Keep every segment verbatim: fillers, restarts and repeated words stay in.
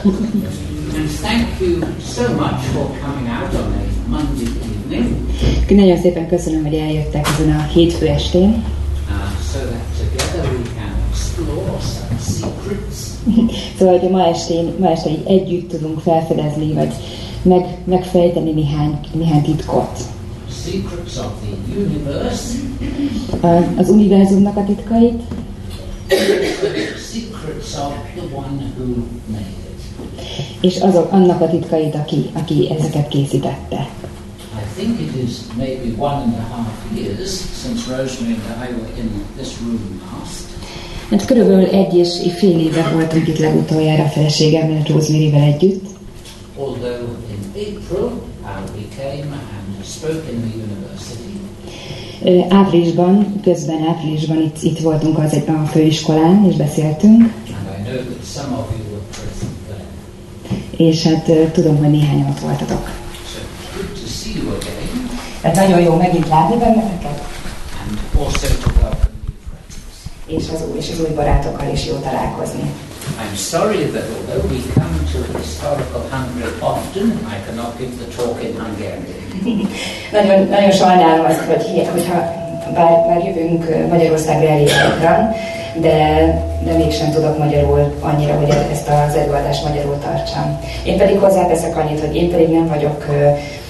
And thank you so much for coming out on a Monday evening. Nagyon szépen köszönöm, hogy eljöttek ezen a hétfő estén. Uh, so that together we can explore some secrets. Szóval, hogy ma estén, ma este így együtt tudunk felfedezni, vagy meg, megfejteni néhány, néhány titkot. Secrets of the universe. Az univerzumnak a titkait. Secrets of the one who made it. És azok, annak a titkait, aki, aki ezeket készítette. I think it is maybe one and a half years since Rosemary and I were in this room last. Hát körülbelül egy és fél éve voltunk itt legutoljára a feleségemmel, Rosemary-vel együtt. Although in April uh, we came and spoke in the university. Áprilisban, közben áprilisban itt, itt voltunk az, a főiskolán, és beszéltünk. And I know that some of you were present there. És hát tudom, hogy néhányan ott voltatok. So good to see you again. Hát nagyon jó megint látni benneteket. And also to welcome new friends. És az új, és az új barátokkal is jó találkozni. I'm sorry that although we come to historical Hungary often, I cannot give the talk in Hungarian. nagyon, nagyon sajnálom azt, hogy hogyha bár, bár jövünk Magyarországra elég gyakran, de, de mégsem tudok magyarul annyira, hogy ezt az előadást magyarul tartsam. Én pedig hozzáteszek annyit, hogy én pedig nem vagyok ö,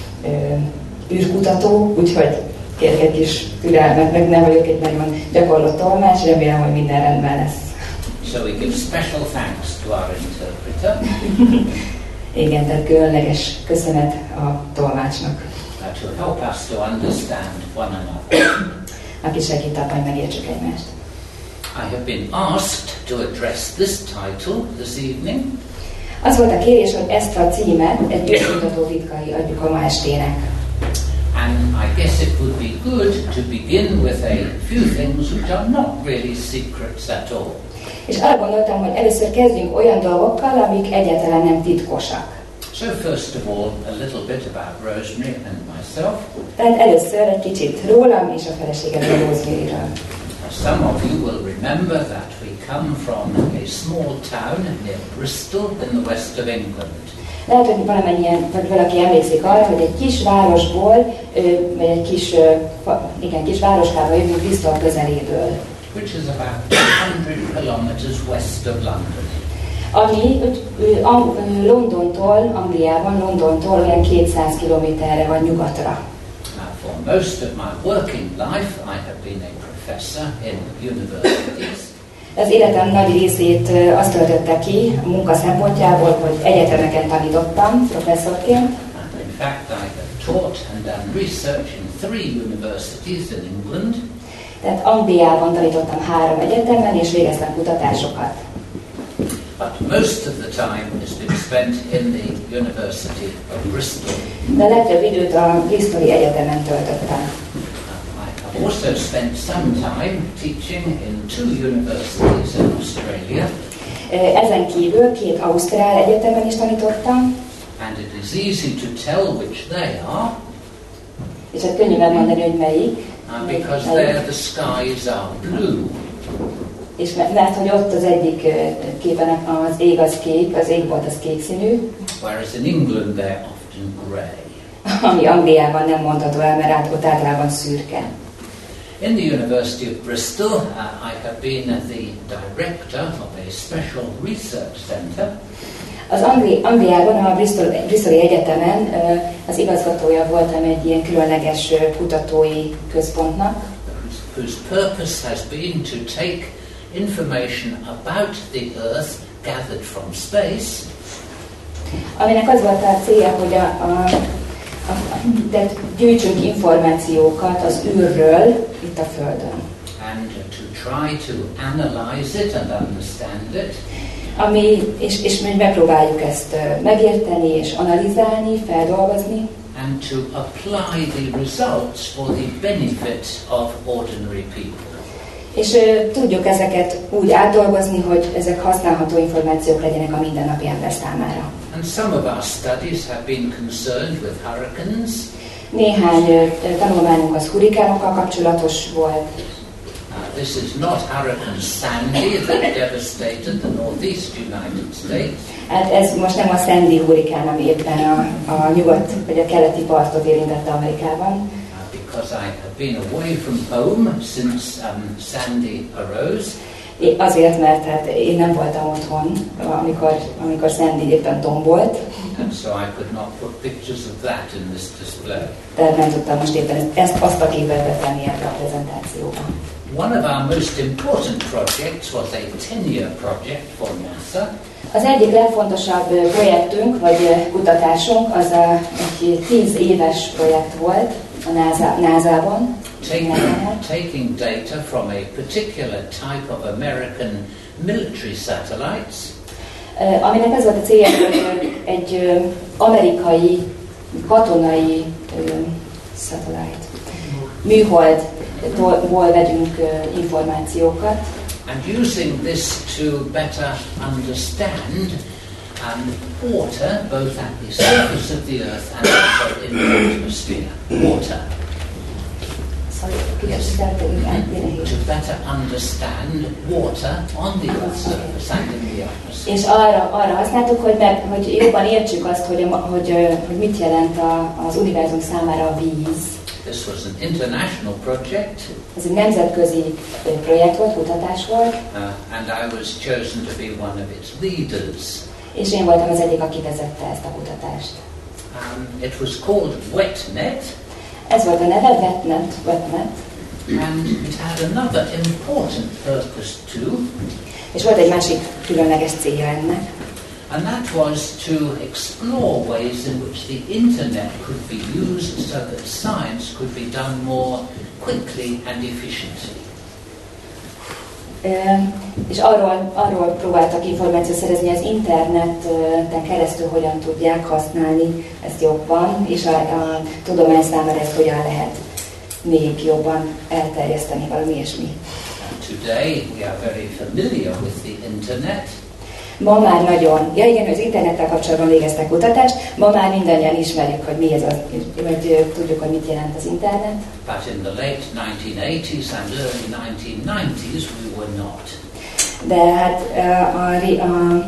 ö, űrkutató, úgyhogy kérek egy kis türelmet, meg nem vagyok egy nagyon gyakorlott tolmács, remélem, hogy minden rendben lesz. So we give special thanks to our interpreter. Igen, tehát különleges köszönet a tolmácsnak. Uh, to help us to understand one another. Aki segít abban, hogy megértsük egymást. I have been asked to address this title this evening. Az volt a kérés, hogy ezt a címet egy űrkutató titkai adjuk a ma estének. And I guess it would be good to begin with a few things which are not really secrets at all. És arra gondoltam, hogy először kezdjünk olyan dolgokkal, amik egyáltalán nem titkosak. So first of all, a little bit about Rosemary and myself. Tehát először egy kicsit rólam és a feleségemről, Rosemary-ről. Some of you will remember that we come from a small town near Bristol in the west of England. Lehet, hogy valamennyien, vagy valaki emlékszik arra, hogy egy kis városból, vagy egy kis, igen, kis városkába jövünk Bristol közeléből. Which is about two hundred kilometers west of London. Ami Londontól, Angliában, Londontól olyan kétszáz kilométerre van nyugatra. Now, for most of my working life, I have been a professor in universities. Az életem nagy részét azt töltötte ki a munka szempontjából, hogy egyetemeken tanítottam professzorként. And in fact, I have taught and done research in three universities in England. Tehát Angliában tanítottam három egyetemen, és végeztem kutatásokat. But most of the time has been spent in the University of Bristol. De a legtöbb időt a Bristoli Egyetemen töltöttem. I have also spent some time teaching in two universities in Australia. Ezen kívül két ausztrál egyetemen is tanítottam. And it is easy to tell which they are. És hát könnyű megmondani, hogy melyik. Uh, because there the skies are blue. És mert, mert hogy ott az egyik képen az ég az kék, az égbolt az kék színű. Whereas in England they're often grey. Ami Angliában nem mondható el, mert át, ott általában szürke. In the University of Bristol, uh, I have been the director of a special research centre. Az Angli- Angliában, a Bristol, Bristoli Egyetemen uh, az igazgatója voltam egy ilyen különleges uh, kutatói központnak, whose purpose has been to take information about the Earth gathered from space, aminek az volt a célja, hogy a, a, a, a, gyűjtsünk információkat az űrről itt a Földön. and to try to analyze it and understand it, Ami, és, és megpróbáljuk ezt megérteni és analizálni, feldolgozni, and to apply the results for the benefit of ordinary people. és uh, tudjuk ezeket úgy átdolgozni, hogy ezek használható információk legyenek a mindennapi ember számára. And some of our studies have been concerned with hurricanes. Néhány uh, tanulmányunk az hurikánokkal kapcsolatos volt. Uh, this is not Hurricane Sandy that devastated the northeast United States. Hát ez most nem a Sandy hurrikán, ami éppen a, a nyugat vagy a keleti partot érintette Amerikában. Uh, because I have been away from home since um, Sandy arose. É, azért, mert hát én nem voltam otthon, amikor, amikor Sandy éppen tombolt. And so I could not put pictures of that in this display. Tehát nem tudtam most éppen ezt, azt a képet betenni ebbe a prezentációba. One of our most important projects was a ten-year project for NASA. Az egyik legfontosabb projektünk, vagy kutatásunk, az a, egy tíz éves projekt volt a NASA, názában. Taking, taking data from a particular type of American military satellites. Aminek ez volt a célja, hogy egy amerikai katonai satellite műholdból vegyünk információkat. And using this to better understand um, water, both at the surface of the Earth and also in the atmosphere. Water. Sorry, yes. To better understand water on the Earth's surface and in the atmosphere. És arra, arra használtuk, hogy, meg, hogy jobban értsük azt, hogy, hogy, hogy mit jelent a, az univerzum számára a víz. This was an international project. Ez egy nemzetközi projekt volt, kutatás volt. Uh, and I was chosen to be one of its leaders. És én voltam az egyik, aki vezette ezt a kutatást. Um, it was called WetNet. Ez volt a neve, WetNet, WetNet. And it had another important purpose too. És volt egy másik különleges célja ennek. And that was to explore ways in which the internet could be used so that science could be done more quickly and efficiently. Uh, és arról, arról próbáltak információt szerezni, az interneten keresztül hogyan tudják használni ezt jobban, és a, a tudomány számára ezt hogyan lehet még jobban elterjeszteni, valami ilyesmi. Today we are very familiar with the internet. Ma már nagyon, ja igen, az internettel kapcsolatban végeztek kutatást, ma már mindannyian ismerjük, hogy mi ez az, vagy tudjuk, hogy mit jelent az internet. But in the late nineteen eighties and early nineteen nineties we were not. De hát a, a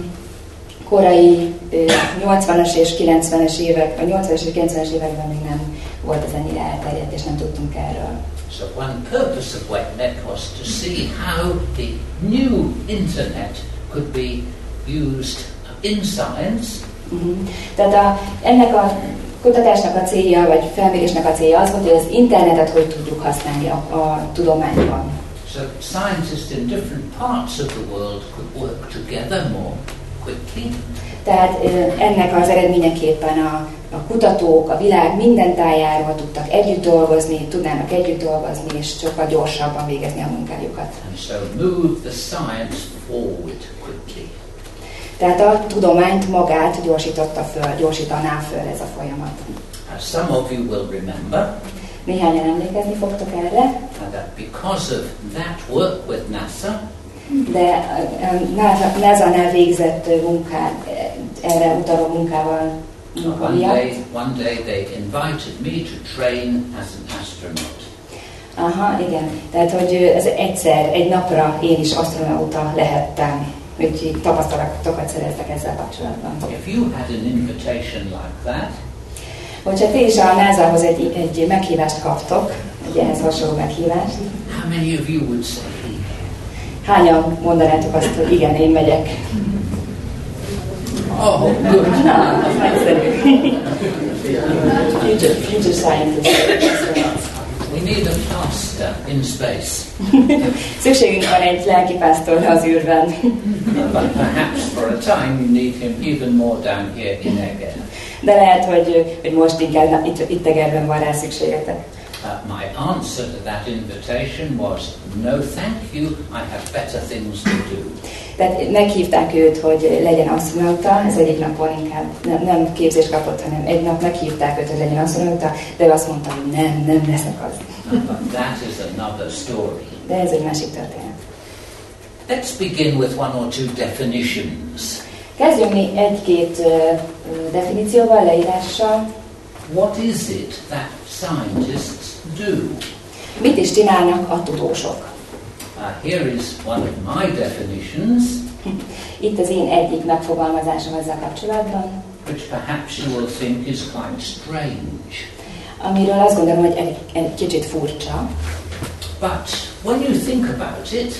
korai nyolcvanas és kilencvenes évek, a nyolcvanas és kilencvenes években még nem volt ez ennyire elterjedt, és nem tudtunk erről. So one purpose of WetNet was to see how the new internet could be used in science. Uh-huh. Tehát a, ennek a kutatásnak a célja, vagy felmérésnek a célja az volt, hogy az internetet hogy tudjuk használni a, a tudományban. So scientists in different parts of the world could work together more quickly. Tehát ennek az eredményeképpen a, a kutatók a világ minden tájáról tudtak együtt dolgozni, tudnának együtt dolgozni, és sokkal gyorsabban végezni a munkájukat. And so move the science forward quickly. Tehát a tudományt magát gyorsította föl, gyorsítaná föl ez a folyamat. As some of you will remember, néhányan emlékezni fogtok erre, that because of that work with NASA, de NASA-nál végzett munkát, erre utaló munkával munka one miatt. day, one day they invited me to train as an astronaut. Aha, igen. Tehát, hogy ez egyszer, egy napra én is asztronauta lehettem. Úgyhogy tapasztalatokat szereztek ezzel kapcsolatban. If you had an invitation like that, hogyha ti is a nászához egy, egy meghívást kaptok, egy ehhez hasonló meghívást, how many of you would say? Hányan mondanátok azt, hogy igen, én megyek? Oh, good. Na, az nagyszerű. Future, future scientist. We need a pastor in space. Szükségünk van egy lelkipásztorra az űrben. But perhaps for a time you need him even more down here in Eger. De lehet, hogy, hogy most inkább itt, itt Egerben van rá szükségetek. Uh, my answer to that invitation was, no thank you, I have better things to do. Tehát meghívták őt, hogy legyen asztronauta, ez egyik napon inkább nem, nem képzést kapott, hanem egy nap meghívták őt, hogy legyen asztronauta, de ő azt mondta, hogy nem, nem leszek az. But that is another story. De ez egy másik történet. Let's begin with one or two definitions. Kezdjünk mi egy-két uh, definícióval, leírással. What is it that scientists do? Mit is csinálnak a tudósok? Uh, Uh, here is one of my definitions. Itt az én egyik megfogalmazásom ezzel kapcsolatban, which perhaps you will think is quite strange. Amiről azt gondolom, hogy egy, egy kicsit furcsa. But when you think about it,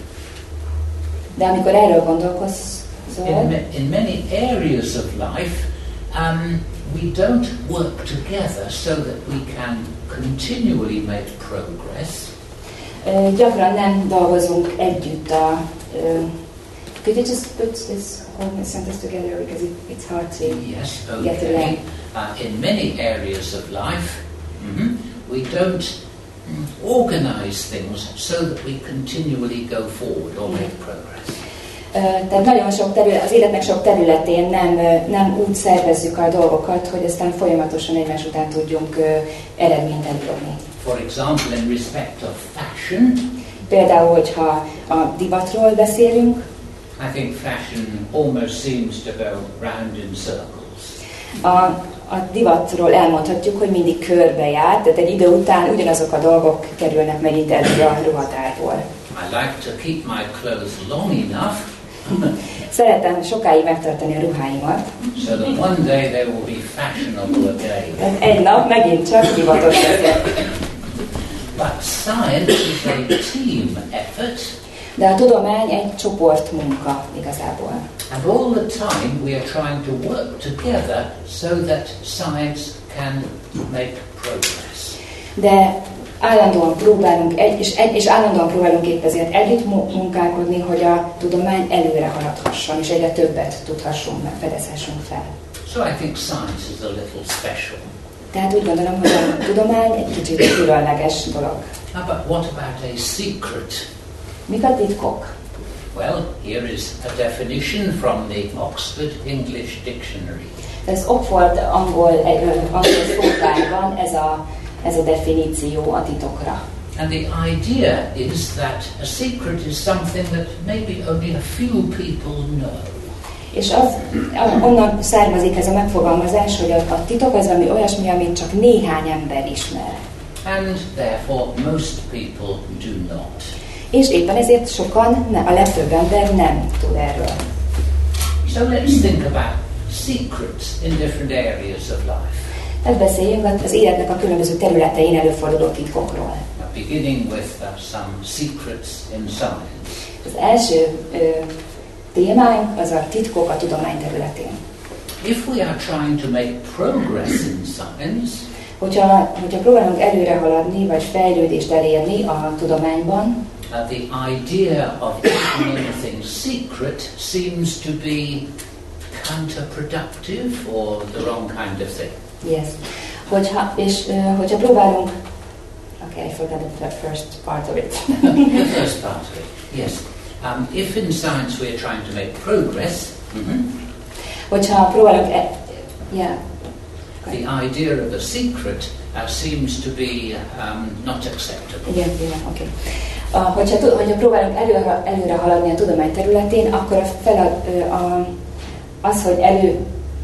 de amikor erről gondolkozol, in, in many areas of life, um, we don't work together so that we can continually make progress. Uh, gyakran nem dolgozunk együtt a... Uh, could you just put this whole sentence together because it, it's hard to yes, okay. get to that. Uh, in many areas of life, mm-hmm, we don't mm, organize things so that we continually go forward or make progress. Uh, tehát nagyon sok terület, az életnek sok területén nem, nem úgy szervezzük a dolgokat, hogy aztán folyamatosan egymás után tudjunk uh, eredményt elérni. For example, in respect of fashion, például, hogyha a divatról beszélünk, I think fashion almost seems to go round in circles. A, a divatról elmondhatjuk, hogy mindig körbe jár, tehát egy idő után ugyanazok a dolgok kerülnek megint elő a ruhatárból. I like to keep my clothes long enough. Szeretem sokáig megtartani a ruháimat. So that one day they will be fashionable again. Egy nap megint csak divatos leszek. But science is a team effort. De a tudomány egy csoportmunka igazából. And all the time we are trying to work together so that science can make progress. De állandóan próbálunk, egy, és, egy, és állandóan próbálunk épp ezért együtt munkálkodni, hogy a tudomány előre haladhasson, és egyre többet tudhassunk, fedezhessünk fel. So I think science is a little special. Tehát úgy gondolom, hogy a tudomány egy kicsit különleges dolog. How about what about a secret? Mik a titkok? Well, here is a definition from the Oxford English Dictionary. Ez Oxford angol, angol szótárban ez a, ez a definíció a titokra. And the idea is that a secret is something that maybe only a few people know. És az, onnan származik ez a megfogalmazás, hogy a, a titok az valami olyasmi, amit csak néhány ember ismer. And therefore most people do not. És éppen ezért sokan, ne, a legtöbb ember nem tud erről. So let's think about secrets in different areas of life. Tehát beszéljünk az életnek a különböző területein előforduló titkokról. Now, beginning with uh, some secrets in science. Az első ö, témánk az a titkok a tudomány területén. If we are trying to make progress in science, hogyha, hogyha próbálunk előre haladni, vagy fejlődést elérni a tudományban, Uh, the idea of keeping anything secret seems to be counterproductive or the wrong kind of thing. Yes. Hogyha, és uh, hogyha próbálunk... Okay, I forgot the first part of it. The first part of it, yes. Um, if in science we are trying to make progress, mm-hmm, hogyha próbálunk... E- yeah. the idea of a secret uh, seems to be um, not acceptable. Igen, igen, oké. Okay. Uh, hogyha, hogyha próbálunk előre, előre haladni a tudomány területén, akkor a fel, uh, a, az, hogy elő...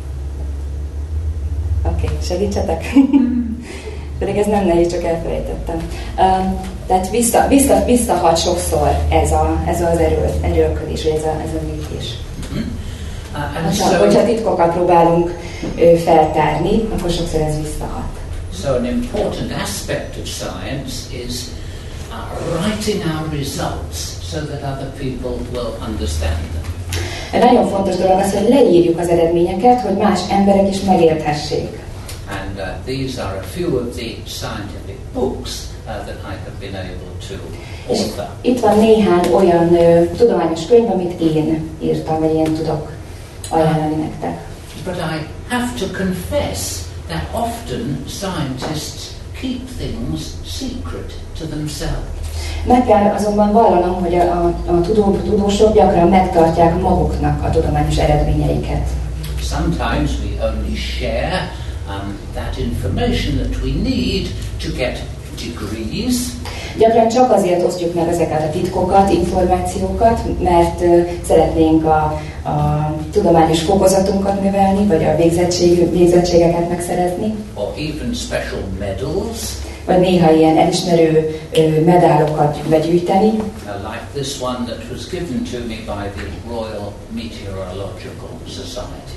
Oké, okay, segítsetek? Pedig ez nem nehéz, csak elfelejtettem. Uh, tehát vissza, vissza, visszahat sokszor ez, a, ez az erő, erőlködés, vagy ez a, ez a lépés. Mm-hmm. Uh, hogyha, so, hogyha titkokat próbálunk uh, feltárni, akkor sokszor ez visszahat. So an important aspect of science is Uh, writing our results so that other people will understand them. Egy nagyon fontos dolog az, hogy leírjuk az eredményeket, hogy más emberek is megérthessék. And uh, these are a few of the scientific books uh, that I have been able to author. Itt van néhány olyan uh, tudományos könyv, amit én írtam, vagy én tudok ajánlani nektek. But I have to confess that often scientists keep things secret to themselves. Meg kell azonban vallanom, hogy a, a, a tudó, tudósok gyakran megtartják maguknak a tudományos eredményeiket. Sometimes we only share um, that information that we need to get degrees. Gyakran csak azért osztjuk meg ezeket a titkokat, információkat, mert uh, szeretnénk a, a tudományos fokozatunkat növelni, vagy a végzettség, végzettségeket megszerezni. Or even special medals. vagy néha ilyen elismerő medálokat begyűjteni. Like this one that was given to me by the Royal Meteorological Society.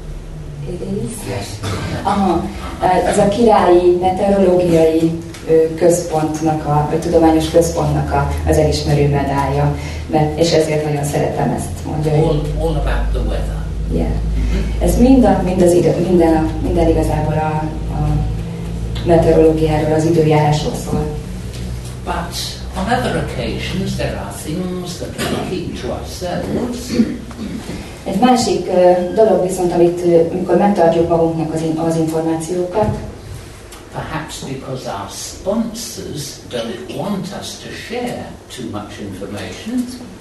It is? Yes. Aha, ez a királyi meteorológiai központnak, a, vagy tudományos központnak a, az elismerő medálja, mert, és ezért nagyon szeretem ezt, mondja. All, all about the weather. Yeah. Ez minden, mind az idő, minden, a, minden igazából a, a meteorológiáról, az időjárásról szól. But on other occasions there are things that we keep to ourselves. Egy másik uh, dolog viszont, amit uh, amikor megtartjuk magunknak az, in, az információkat, perhaps because our sponsors don't want us to share too much information.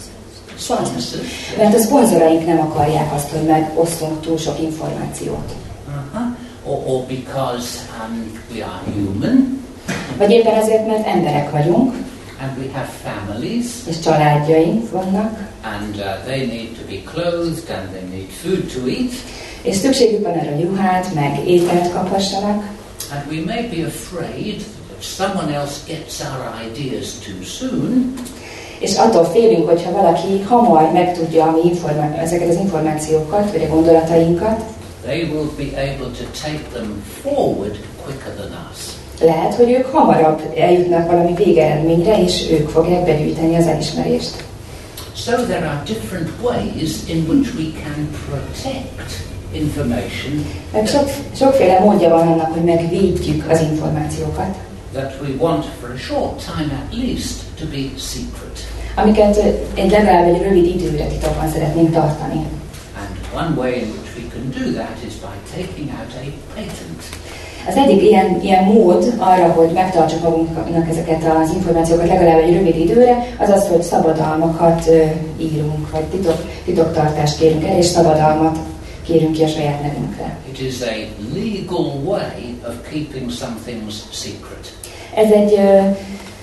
Sponsors. Mert a szponzoraink nem akarják azt, hogy megosztunk túl sok információt. Uh-huh. Or, or because um, we are human. Vagy éppen azért, mert emberek vagyunk. And we have families. És családjaink vannak. And uh, they need to be clothed and they need food to eat. És szükségük van erre ruhát, meg ételt kaphassanak. And we may be afraid that if someone else gets our ideas too soon, és attól félünk, hogyha valaki hamar megtudja a mi informá- ezeket az információkat, vagy a gondolatainkat, they will be able to take them forward quicker than us. Lehet, hogy ők hamarabb eljutnak valami végeredményre, és ők fogják begyűjteni az elismerést. So there are different ways in which we can protect information. Mert sok, sokféle módja van annak, hogy megvédjük az információkat. That we want for a short time at least to be secret. Amiket egy legalább egy rövid időre titokban szeretnénk tartani. And one way in which we can do that is by taking out a patent. Az egyik ilyen, ilyen mód arra, hogy megtartsuk magunknak ezeket az információkat legalább egy rövid időre, az az, hogy szabadalmakat uh, írunk, vagy titok, titoktartást kérünk el, és szabadalmat kérünk ki a saját nevünkre. It is a legal way of keeping some things secret. Ez egy uh,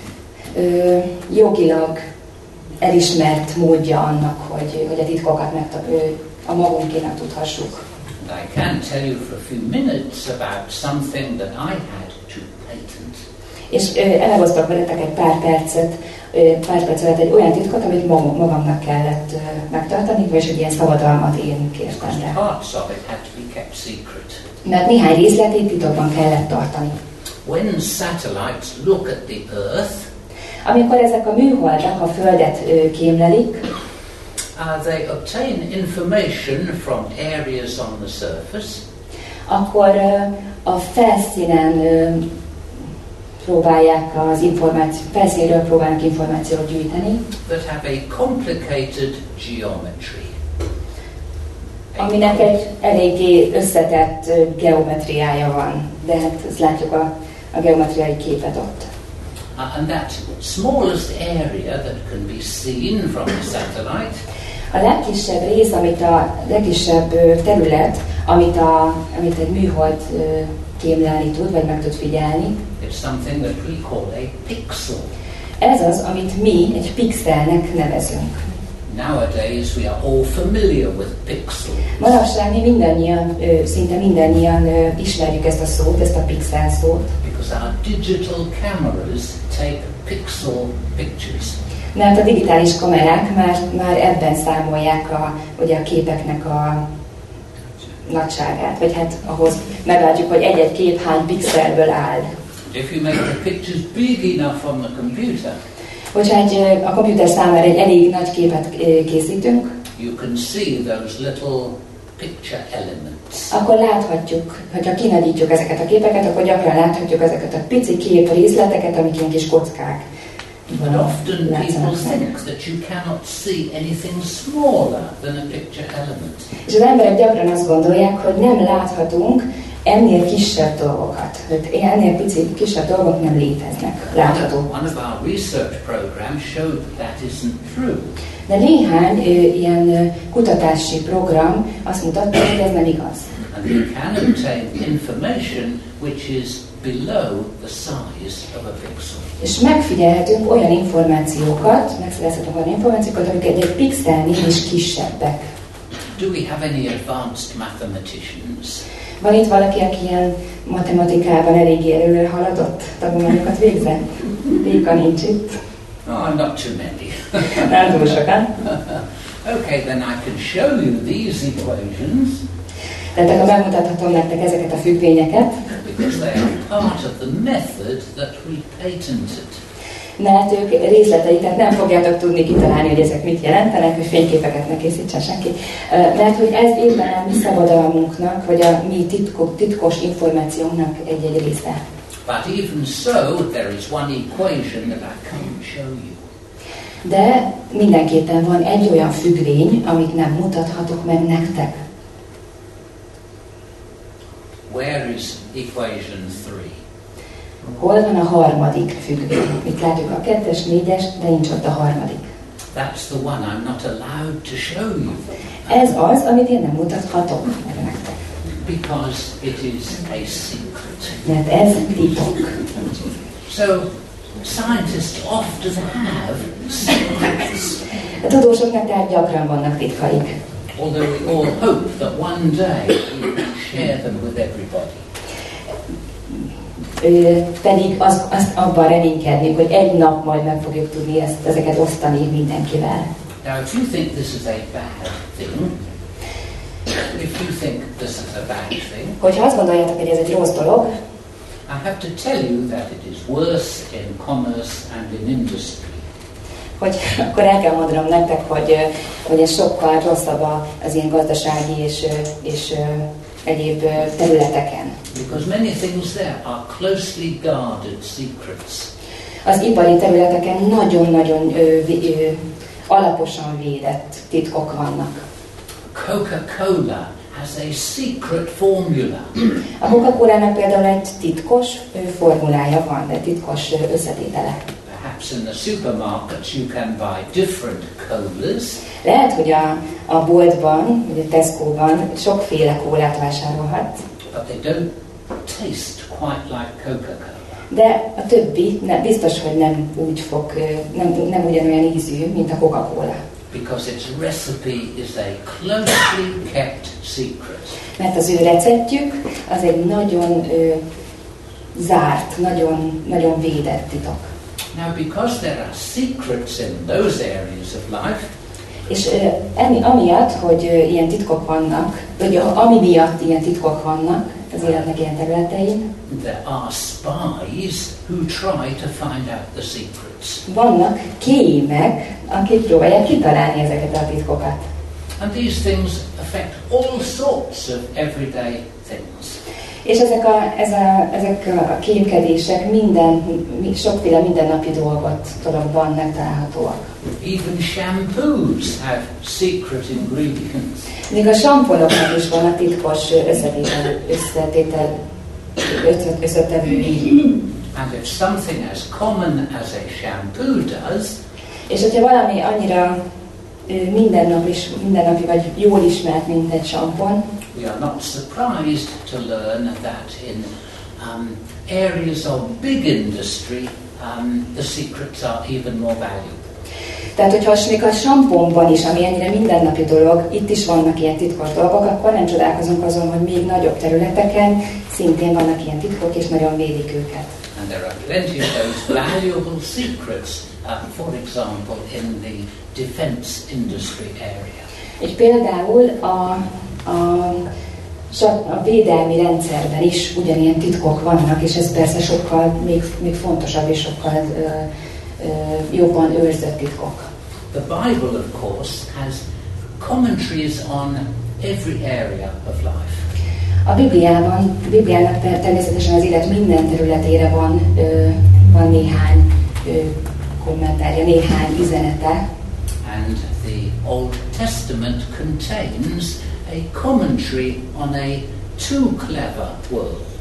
uh, jogilag elismert módja annak, hogy, hogy a titkokat megta- uh, a magunkénak tudhassuk. I can tell you for a few minutes about something that I had to patent. És elhoztak veletek egy pár percet, pár perc alatt egy olyan titkot, amit magamnak kellett megtartani, vagy egy ilyen szabadalmat én kértem rá. Parts of it had to be kept secret. Mert néhány részletét titokban kellett tartani. When satellites look at the Earth, amikor ezek a műholdak a Földet kémlelik, Uh, they obtain information from areas on the surface. Akkor uh, a felszínen uh, próbálják az információ, felszínről próbálnak információt gyűjteni. That have a complicated geometry. Aminek egy eléggé összetett uh, geometriája van, de hát ezt látjuk a, a geometriai képet ott. Uh, and that smallest area that can be seen from the satellite. A legkisebb rész, amit a legkisebb terület, amit, a, amit egy műhold kémlelni tud, vagy meg tud figyelni. It's something that we call a pixel. Ez az, amit mi egy pixelnek nevezünk. Nowadays we are all familiar with pixels. Manapság mi mindannyian, szinte mindannyian ismerjük ezt a szót, ezt a pixel szót. Because our digital cameras take pixel pictures. Mert a digitális kamerák már, már ebben számolják a, ugye a képeknek a nagyságát, vagy hát ahhoz meglátjuk, hogy egy-egy kép hány pixelből áll. If you make the pictures big enough on the computer, hogyha egy, a komputer számára egy elég nagy képet készítünk, you can see those little picture elements. Akkor láthatjuk, hogyha kinagyítjuk ezeket a képeket, akkor gyakran láthatjuk ezeket a pici kép részleteket, amik ilyen kis kockák. But often people think that you cannot see anything smaller than a picture element. És az emberek gyakran azt gondolják, hogy nem láthatunk ennél kisebb dolgokat. Hogy ennél pici, kisebb dolgok nem léteznek, láthatók. One of our research programs showed that isn't true. De néhány ö, ilyen ö, kutatási program azt mutatta, hogy ez nem igaz. And you can obtain information which is below the size of a pixel. És megfigyelhetünk olyan információkat, megszerezhetünk olyan információkat, amik egy, egy pixelnél is kisebbek. Do we have any advanced mathematicians? Van itt valaki, aki ilyen matematikában eléggé előre haladott tanulmányokat végzett? Réka nincs itt. Oh, not too many. Nem túl sokan. Okay, then I can show you these equations. Tehát akkor bemutathatom nektek ezeket a függvényeket. Because they are part of the method that we patented. Mert ők részletei, tehát nem fogjátok tudni kitalálni, hogy ezek mit jelentenek, hogy fényképeket ne készítsen senki. Mert hogy ez éppen a mi szabadalmunknak, vagy a mi titko, titkos információnknak egy-egy része. But even so, there is one equation that I can't show you. De mindenképpen van egy olyan függvény, amit nem mutathatok meg nektek. Where is equation three? Hol van a harmadik függvény? Itt látjuk a kettes, négyes, de nincs ott a harmadik. That's the one I'm not allowed to show you. Ez az, amit én nem mutathatok meg nektek. Because it is a secret. Mert ez titok. So, scientists often have secrets. A tudósoknak tehát gyakran vannak titkaik. Although we all hope that one day we will share them with everybody. Ö, pedig az, azt abban reménykedni, hogy egy nap majd meg fogjuk tudni ezt, ezeket osztani mindenkivel. Now, if you think this is a bad thing, if you think this is a bad thing, Hogyha azt gondoljátok, hogy ez egy rossz dolog, I have to tell you that it is worse in commerce and in industry. hogy akkor el kell mondanom nektek, hogy, hogy ez sokkal rosszabb az ilyen gazdasági és, és egyéb területeken. Because many things there are closely guarded secrets. Az ipari területeken nagyon-nagyon ö, ö, alaposan védett titkok vannak. Coca-Cola has a secret formula. A Coca-Colának például egy titkos ö, formulája van, egy titkos ö, összetétele. Perhaps in the supermarkets you can buy different colas. Lehet, hogy a, a boltban, vagy a Tesco-ban sokféle kólát vásárolhat, But they don't taste quite like Coca-Cola. de a többi nem, biztos, hogy nem úgy fog, nem, nem ugyanolyan ízű, mint a Coca-Cola. Because its recipe is a closely kept secret. Mert az ő receptjük az egy nagyon ö, zárt, nagyon, nagyon védett titok. Now, because there are secrets in those areas of life, És ö, emi, amiatt, hogy ö, ilyen titkok vannak, vagy ami miatt ilyen titkok vannak az életnek ilyen területein, there are spies who try to find out the secrets. vannak kémek, akik próbálják kitalálni ezeket a titkokat. And these things affect all sorts of everyday things. És ezek a, ez a, ezek a kémkedések minden, sokféle mindennapi dolgot dologban megtalálhatóak. Even shampoos have secret ingredients. Még a samponoknak is van a titkos összetétel, összetétel összetevői. And if something as common as a shampoo does, És hogyha valami annyira mindennap is, mindennapi vagy jól ismert, mint egy sampon, we are not surprised to learn that in um, areas of big industry, um, the secrets are even more valuable. tehát hogyha még a samponban is, ami ennyire mindennapi dolog, itt is vannak ilyen titkos dolgok, akkor nem csodálkozunk azon, hogy még nagyobb területeken szintén vannak ilyen titkok, és nagyon védik őket. And there are plenty of those valuable secrets, uh, for example, in the defense industry area. És például a, a, a védelmi rendszerben is ugyanilyen titkok vannak, és ez persze sokkal még, még fontosabb és sokkal ö, ö, jobban őrzött titkok. The Bible, of course, has commentaries on every area of life. A Bibliában, a Bibliának természetesen az élet minden területére van, ö, van néhány ö, kommentárja, néhány üzenete. And the Old Testament contains a commentary on a too clever world.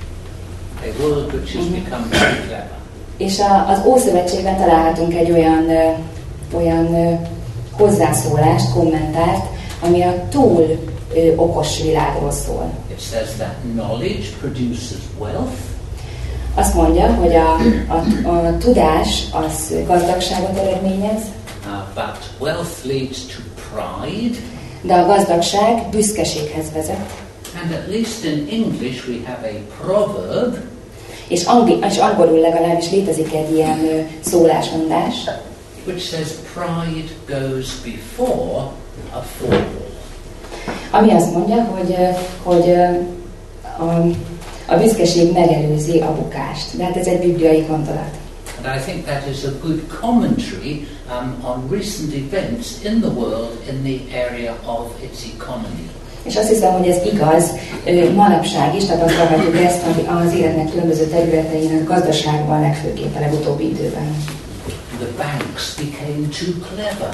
A world which has become too clever. És a, az Ószövetségben találhatunk egy olyan, ö, olyan ö, hozzászólást, kommentárt, ami a túl ö, okos világról szól. It says that knowledge produces wealth. Azt mondja, hogy a, a, a tudás az gazdagságot eredményez, Uh, but wealth leads to pride, de a gazdagság büszkeséghez vezet, And at least in English we have a proverb. És, angol, és angolul legalábbis létezik egy ilyen ö, szólásmondás, which says pride goes before a fall. ami azt mondja, hogy, ö, hogy ö, a, a büszkeség megelőzi a bukást. De hát ez egy bibliai gondolat. And I think that is a good commentary um, on recent events in the world in the area of its economy. És azt hiszem, hogy ez igaz manapság is, tapasztalhatjuk ezt az életnek különböző területein, a gazdaságban legfőképp a legutóbbi időben. The banks became too clever.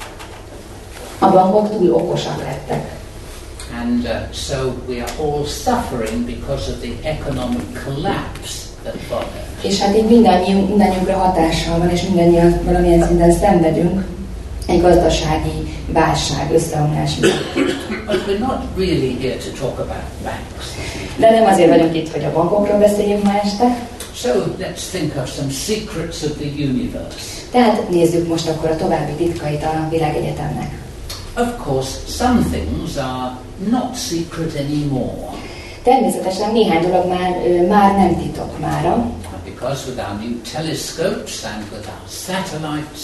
A bankok túl okosak lettek. And uh, so we are all suffering because of the economic collapse that followed. És hát így mindannyiunk, mindannyiunkra hatással van, és mindannyian valamilyen szinten szenvedünk egy gazdasági válság, összeomlás miatt. But we're not really here to talk about banks. De nem azért vagyunk itt, hogy a bankokról beszéljünk ma este. So let's think of some secrets of the universe. Tehát nézzük most akkor a további titkait a világegyetemnek. Of course, some things are not secret anymore. Természetesen néhány dolog már, már nem titok mára. Because with our new telescopes and with our satellites,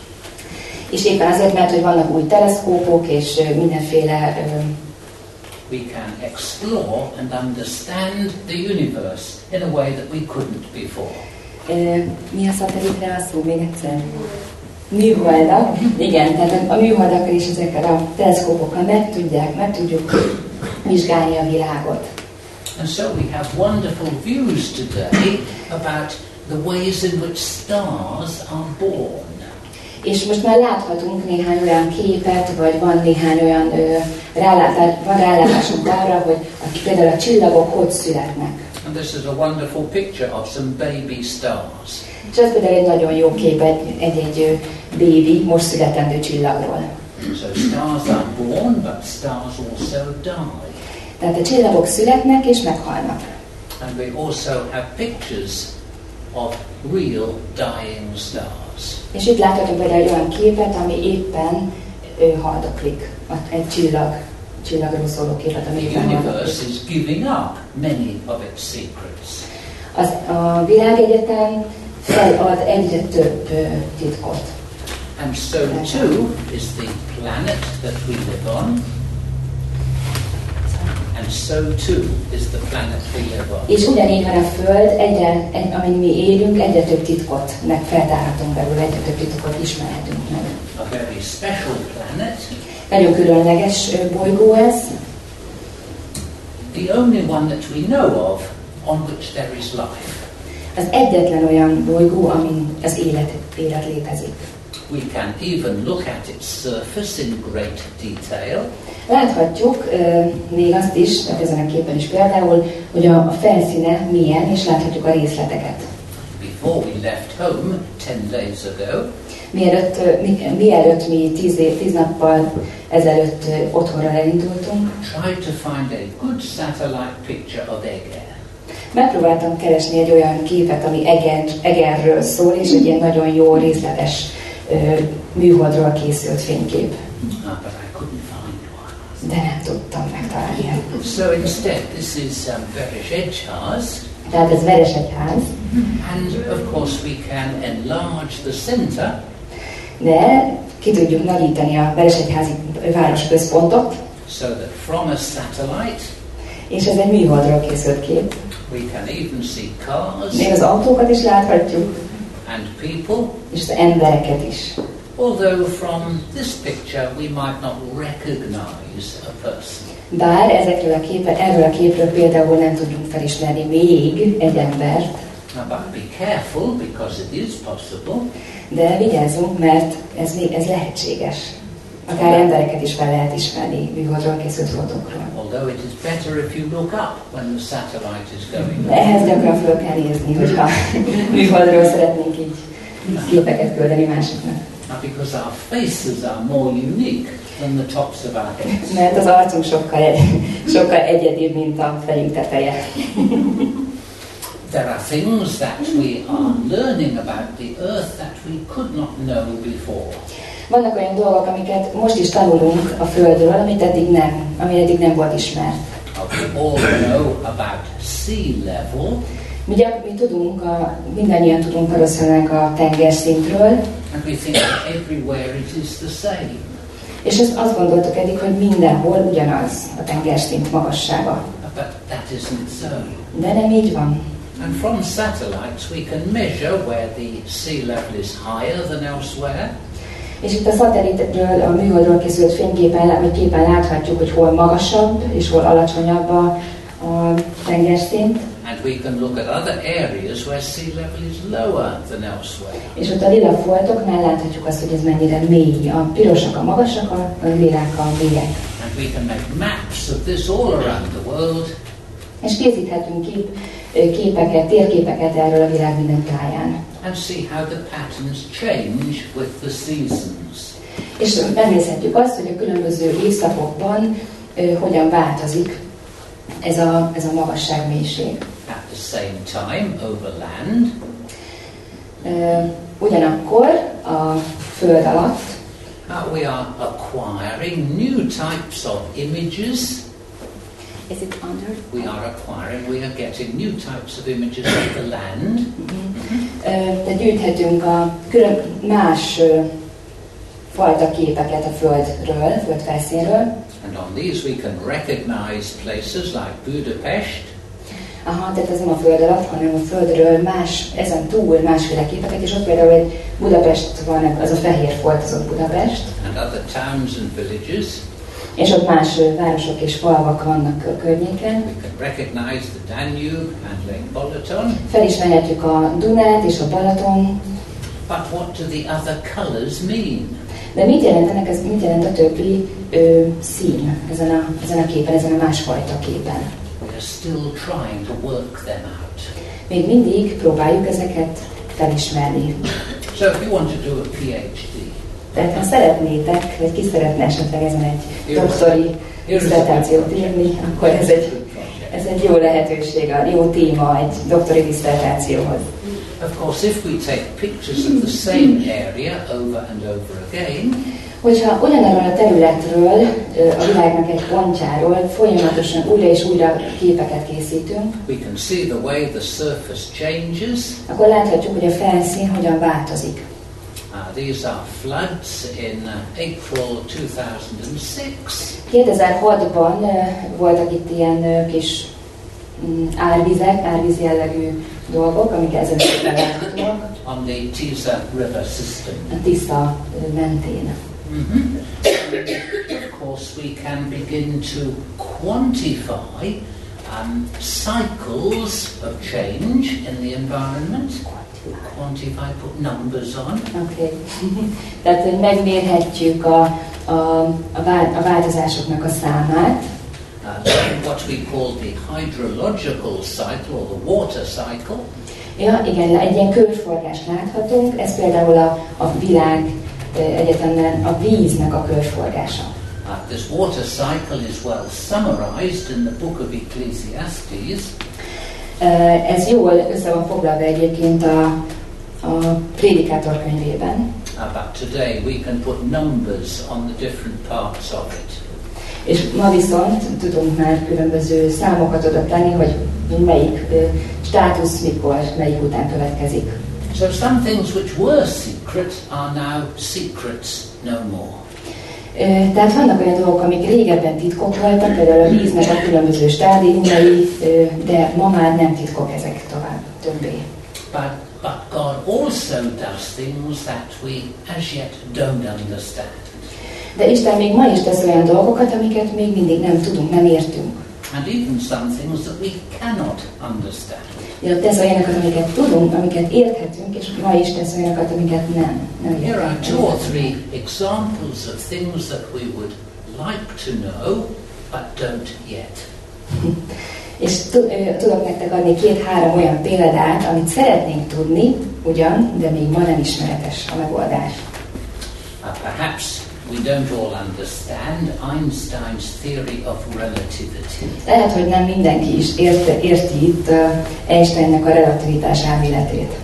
és éppen azért, mert hogy vannak új teleszkópok és mindenféle we can explore and understand the universe in a way that we couldn't before. Mi a szatellitre a szó még egyszer? Műholdak. Igen, tehát a műholdakkal és ezekkel a teleszkópokkal meg tudják, meg tudjuk vizsgálni a világot. And so we have wonderful views today about the ways in which stars are born. És most már láthatunk néhány olyan képet, vagy van néhány olyan ö, rálátás, van rálátásunk arra, hogy a, például a csillagok hogy születnek. And this is a wonderful picture of some baby stars. És ez például egy nagyon jó kép egy, egy, egy baby, most születendő csillagról. So stars are born, but stars also die. Tehát a csillagok születnek és meghalnak. And we also have pictures of real dying stars. És itt láthatunk például egy olyan képet, ami éppen ő, haldoklik. Egy csillag, csillagról szóló képet, ami The éppen universe haldoklik. is giving up many of its secrets. Az, a világegyetem felad egyre több ö, titkot. And so too is the planet that we live on. And so too is the planet we live on. És ugyanígy van a Föld, egyre, egy, amin mi élünk, egyre több titkot meg feltárhatunk belőle, egyre több titkot ismerhetünk meg. A very special planet. Nagyon különleges bolygó ez. The only one that we know of on which there is life. Az egyetlen olyan bolygó, amin az élet, élet létezik. We can even look at its surface in great detail. Láthatjuk uh, még azt is, tehát ezen a képen is például, hogy a, a felszíne milyen, és láthatjuk a részleteket. Before we left home ten days ago, Mielőtt, uh, mi, mielőtt mi tíz, év, tíz nappal ezelőtt uh, otthonra elindultunk, tried to find a good satellite picture of Eger. megpróbáltam keresni egy olyan képet, ami Eger, Egerről szól, és egy ilyen nagyon jó részletes uh, műholdról készült fénykép. Ah, but I couldn't find one. De nem tudtam megtalálni. So instead, this is um, Veresegyház. Tehát ez Veresegyház. And of course we can enlarge the center. De ki tudjuk nagyítani a Veresegyházi városközpontot. So that from a satellite, És ez egy műholdról készült kép. we can even see cars Még az autókat is láthatjuk, and people. és az embereket is. Although from this picture we might not recognize a person. Bár ezekről a képe, erről a képről például nem tudjunk felismerni még egy embert, Now, but be careful because it is possible. de vigyázzunk, mert ez, ez lehetséges. Akár embereket is fel lehet ismerni műholdról készült fotókról. Although it is better if you look up when the satellite is going. Ehhez gyakran föl kell nézni, hogyha műholdról szeretnénk így képeket küldeni másoknak. Now, because our faces are more unique than the tops of our heads. Mert az arcunk sokkal, sokkal egyedibb, mint a fejünk teteje. There are things that we are learning about the earth that we could not know before. Vannak olyan dolgok, amiket most is tanulunk a Földről, amit eddig nem, ami eddig nem volt ismert. We all know about sea level. Ugye mi tudunk, a, mindannyian tudunk valószínűleg a tengerszintről, And we think that everywhere it is the same. és ezt azt gondoltuk eddig, hogy mindenhol ugyanaz a tengerszint magassága. But that isn't so. De nem így van. And from satellites we can measure where the sea level is higher than elsewhere. És itt a szatellitről, a műholdról készült fényképen, vagy képen láthatjuk, hogy hol magasabb és hol alacsonyabb a, a tengerszint. And we can look at other areas where sea level is lower than elsewhere. És ott a lila foltoknál láthatjuk azt, hogy ez mennyire mély. A pirosak a magasak, a lilák a mélyek. And we can make maps of this all around the world. És készíthetünk kép, képeket, térképeket erről a világ minden táján. And see how the patterns change with the seasons. És megnézhetjük azt, hogy a különböző évszakokban uh, hogyan változik ez a, ez a magasságmélység. At the same time, over land, Uh, ugyanakkor a föld alatt uh, we are acquiring new types of images. Is it under? We are acquiring, we are getting new types of images of the land. Uh, de gyűjthetünk a külön más uh, fajta képeket a földről, földfelszínről. And on these we can recognize places like Budapest. Aha, tehát ez nem a föld alatt, hanem a földről más, ezen túl másféle képeket, és ott például egy Budapest van, az a fehér folt, az ott Budapest. And other towns and villages. És ott más városok és falvak vannak a környéken. We can recognize the Danube and Lake Balaton. Felismerhetjük a Dunát és a Balaton. But what do the other colours mean? De mit jelent ennek, ez mit jelent a többi ö, szín ezen a, ezen a képen, ezen a másfajta képen? We are still trying to work them out. Még mindig próbáljuk ezeket felismerni. So if you want to do a PhD, Tehát ha szeretnétek, vagy ki szeretne esetleg ezen egy doktori diszertációt írni, akkor ez egy, ez egy jó lehetőség, a jó téma egy doktori diszertációhoz. of course, if we take pictures of the same area over and over again, Hogyha ugyanarról a területről, a világnak egy pontjáról folyamatosan újra és újra képeket készítünk, we can see the way the surface changes. akkor láthatjuk, hogy a felszín hogyan változik. Uh, these are floods in uh, April two thousand six. kétezer-hatban uh, voltak itt ilyen uh, kis um, árvizek, árvíz jellegű dolgok, amik ezen szépen láthatóak. On the Tisza River system. A Tisza uh, mentén. Mm-hmm. Of course, we can begin to quantify um, cycles of change in the environment. Quantify, put numbers on. Okay. Tehát, hogy megmérhetjük a, a, a, vál, a változásoknak a számát. Uh, what we call the hydrological cycle or the water cycle. Ja, igen, egy ilyen körforgást láthatunk, ez például a, a világ egyetemben a víznek a körforgása. Uh, this water cycle is well summarized in the book of Ecclesiastes. Uh, ez jól össze van foglalva egyébként a, a Prédikátor könyvében. Uh, but today we can put numbers on the different parts of it. És ma viszont tudunk már különböző számokat oda tenni, hogy melyik uh, státusz mikor, melyik után következik. So some things which were secret are now secrets no more. Uh, tehát vannak olyan dolgok, amik régebben titkok voltak, például a víznek a különböző stádiumai, uh, de ma már nem titkok ezek tovább többé. But, but God also does things that we as yet don't understand. De Isten még ma is tesz olyan dolgokat, amiket még mindig nem tudunk, nem értünk. And even some things that we cannot understand. Ja, tesz olyanokat, amiket tudunk, amiket érthetünk, és ma is tesz olyanokat, amiket nem. nem Here értünk. are two or three examples of things that we would like to know, but don't yet. És tudok nektek adni két-három olyan példát, amit szeretnénk tudni, ugyan, de még ma nem ismeretes a megoldás. Uh, perhaps we don't all understand Einstein's theory of relativity. Lehet, hogy nem mindenki is érti, érti itt uh, Einsteinnek a relativitás elméletét.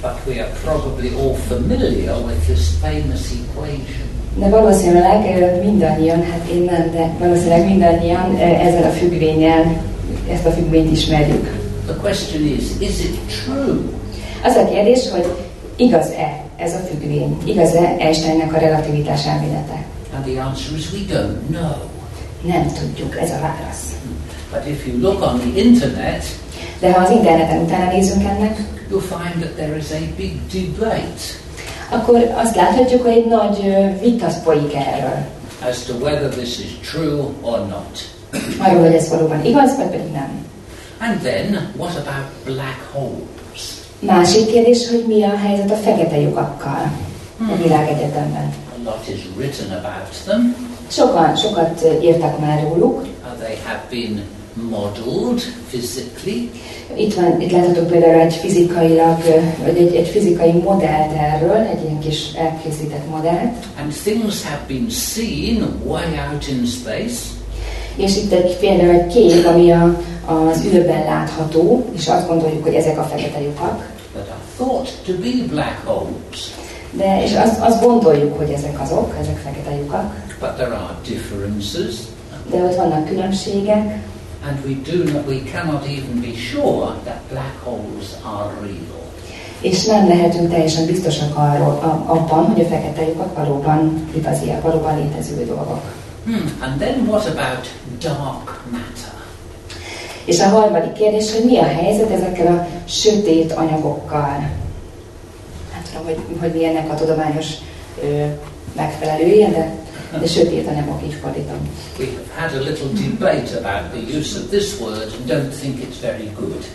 but we are probably all familiar with this famous equation. De valószínűleg ö, mindannyian, hát én nem, de valószínűleg mindannyian ö, ezzel a függvénnyel, ezt a függvényt ismerjük. The question is, is it true? Az a kérdés, hogy igaz-e ez a függvény? Igaz-e Einsteinnek a relativitás elmélete? And the answer is we don't know. Nem tudjuk, ez a válasz. But if you look on the internet, De ha az interneten utána nézünk ennek, you'll find that there is a big debate akkor azt láthatjuk, hogy egy nagy ö, vita folyik erről. as to whether this is true or not. Arról, hogy ez valóban igaz, vagy pedig nem. And then, what about black holes? Másik kérdés, hogy mi a helyzet a fekete lyukakkal a világegyetemben. A lot is written about them. Sokan, sokat írtak már róluk. Uh, they have been modelled physically. Itt, van, itt láthatunk például egy fizikailag, vagy egy, egy fizikai modellt erről, egy ilyen kis elkészített modellt. And things have been seen way out in space. És itt egy, például egy kép, ami a, az űrben látható, és azt gondoljuk, hogy ezek a fekete lyukak. That are thought to be black holes. De, és azt, azt gondoljuk, hogy ezek azok, ezek fekete lyukak. But there are differences. De ott vannak különbségek, And we do not, we cannot even be sure that black holes are real. és nem lehetünk teljesen biztosak arról, a, abban, hogy a fekete lyukak valóban igaziak, valóban létező dolgok. Hmm. And then what about dark matter? És a harmadik kérdés, hogy mi a helyzet ezekkel a sötét anyagokkal? Nem tudom, hogy, hogy mi ennek a tudományos ö, megfelelője, de, de sötét anyagok, így fordítom. We have had a little debate about the use of this word and don't think it's very good.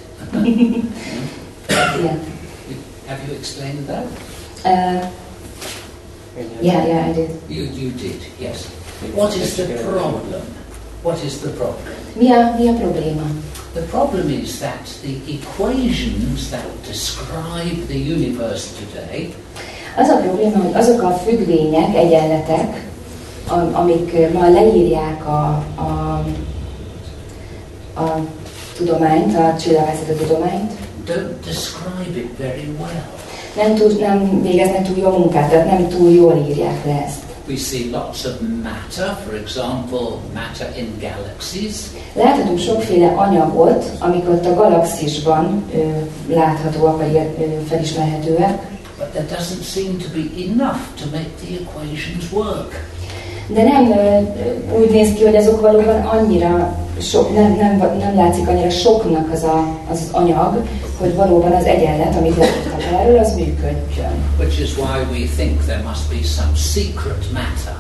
Yeah. Have you explained that? Uh, yeah, yeah, I did. You, you did, yes. What is the problem? What is the problem? Mi a, mi a probléma? The problem is that the equations that describe the universe today Az a probléma, hogy azok a függvények, egyenletek, am- amik ma leírják a, a, a tudományt, a csillagászati tudományt, don't describe it very well. nem, tud, nem végeznek túl jó munkát, tehát nem túl jól írják le ezt. We see lots of matter, for example, matter in galaxies, Láthatunk sokféle anyagot, amik ott a galaxisban ö, láthatóak, vagy ö, felismerhetőek, but there doesn't seem to be enough to make the equations work. de nem ö, úgy néz ki, hogy azok valóban annyira, so, nem, nem, nem látszik annyira soknak az, a, az anyag, hogy valóban az egyenlet, amit leírtak erről, az működjön. Which is why we think there must be some secret matter.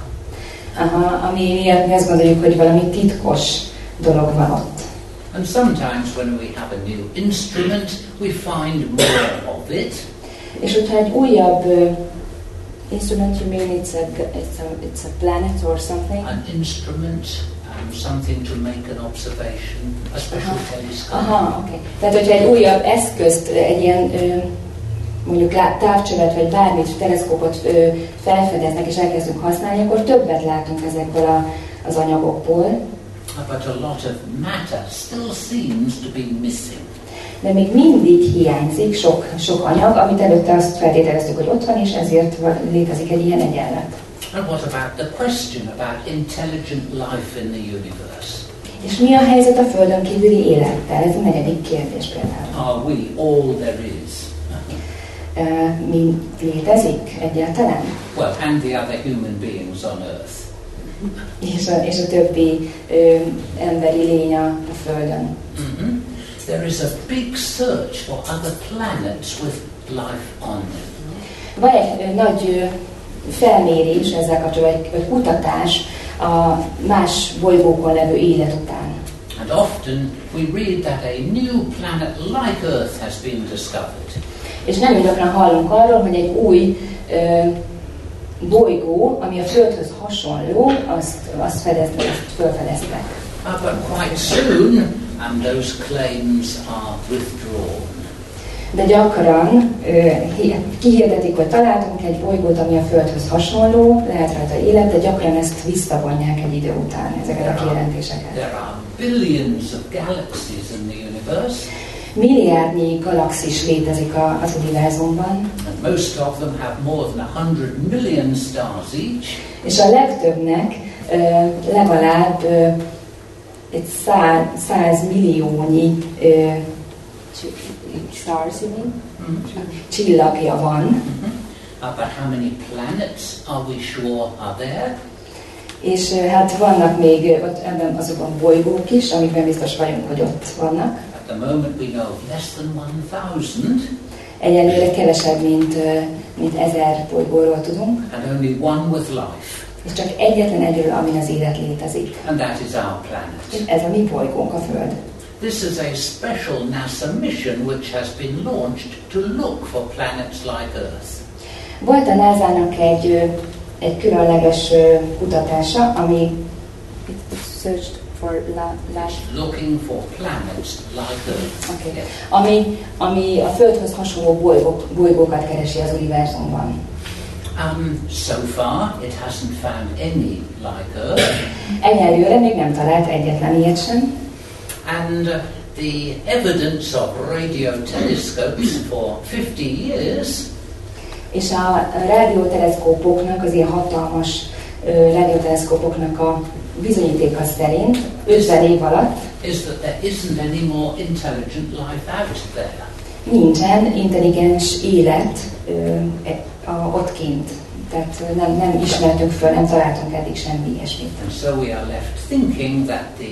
Aha, ami miatt mi azt gondoljuk, hogy valami titkos dolog van ott. And sometimes when we have a new instrument, we find more of it. És hogyha egy újabb uh, instrument, you mean it's a, it's, a, it's a planet or something? An instrument, um, something to make an observation, a special Aha. telescope. Aha, oké. Okay. Tehát, hogyha egy újabb eszközt, egy ilyen ö, mondjuk lá- távcsövet, vagy bármit, teleszkópot ö, felfedeznek és elkezdünk használni, akkor többet látunk ezekből a, az anyagokból, But a lot of matter still seems to be missing. de még mindig hiányzik sok, sok anyag, amit előtte azt feltételeztük, hogy ott van, és ezért van- létezik egy ilyen egyenlet. And what about the question about intelligent life in the universe? És mi a helyzet a Földön kívüli élettel? Ez a negyedik kérdés például. Are we all there is? Ö, mi létezik egyáltalán? Well, and the other human beings on Earth. És a, és a többi ö, emberi lény a, a Földön. Mm-hmm. There is a big search for other planets with life on them. Van egy ö, nagy ö, felmérés ezzel kapcsolatban, egy, egy kutatás a más bolygókon levő élet után. And often we read that a new planet like Earth has been discovered. És nagyon gyakran hallunk arról, hogy egy új ö, bolygó, ami a Földhöz hasonló, azt, azt fedeztek, azt felfedeztek. Uh, but quite soon, um, those claims are withdrawn. De gyakran ö, hi- kihirdetik, hogy találtunk egy bolygót, ami a Földhöz hasonló, lehet rajta élet, de gyakran ezt visszavonják egy idő után, ezeket a kijelentéseket. There are billions of galaxies in the universe, milliárdnyi galaxis létezik a, az univerzumban. And most of them have more than a hundred million stars each. És a legtöbbnek uh, legalább uh, egy száz, száz milliónyi uh, stars, you mean? Mm-hmm. Csillagja van. Mm-hmm. Uh, but how many planets are we sure are there? És uh, hát vannak még uh, ott ebben azokban bolygók is, amikben biztos vagyunk, hogy ott vannak. At the moment we know less than one thousand. Egyelőre kevesebb, mint, uh, mint ezer bolygóról tudunk. And only one with life. És csak egyetlen egyről, amin az élet létezik. And that is our planet. És ez a mi bolygónk, a Föld. This is a special NASA mission which has been launched to look for planets like Earth. Volt a nászának egy, egy különleges kutatása, ami searched for life. Looking for planets like Earth. Okay. Yes. Ami, ami a Földhöz hasonló bolygók, bolygókat keresi az univerzumban. Um, so far, it hasn't found any like Earth. Egyelőre még nem talált egyetlen ilyet sem. And uh, the evidence of radio telescopes for fifty years. És a rádióteleszkópoknak, az ilyen hatalmas uh, rádióteleszkópoknak a bizonyítéka szerint ötven év alatt is that there isn't any more intelligent life out there. Nincsen intelligens élet uh, a, ott kint. Tehát nem, nem ismertünk föl, nem találtunk eddig semmi ilyesmit. And so we are left thinking that the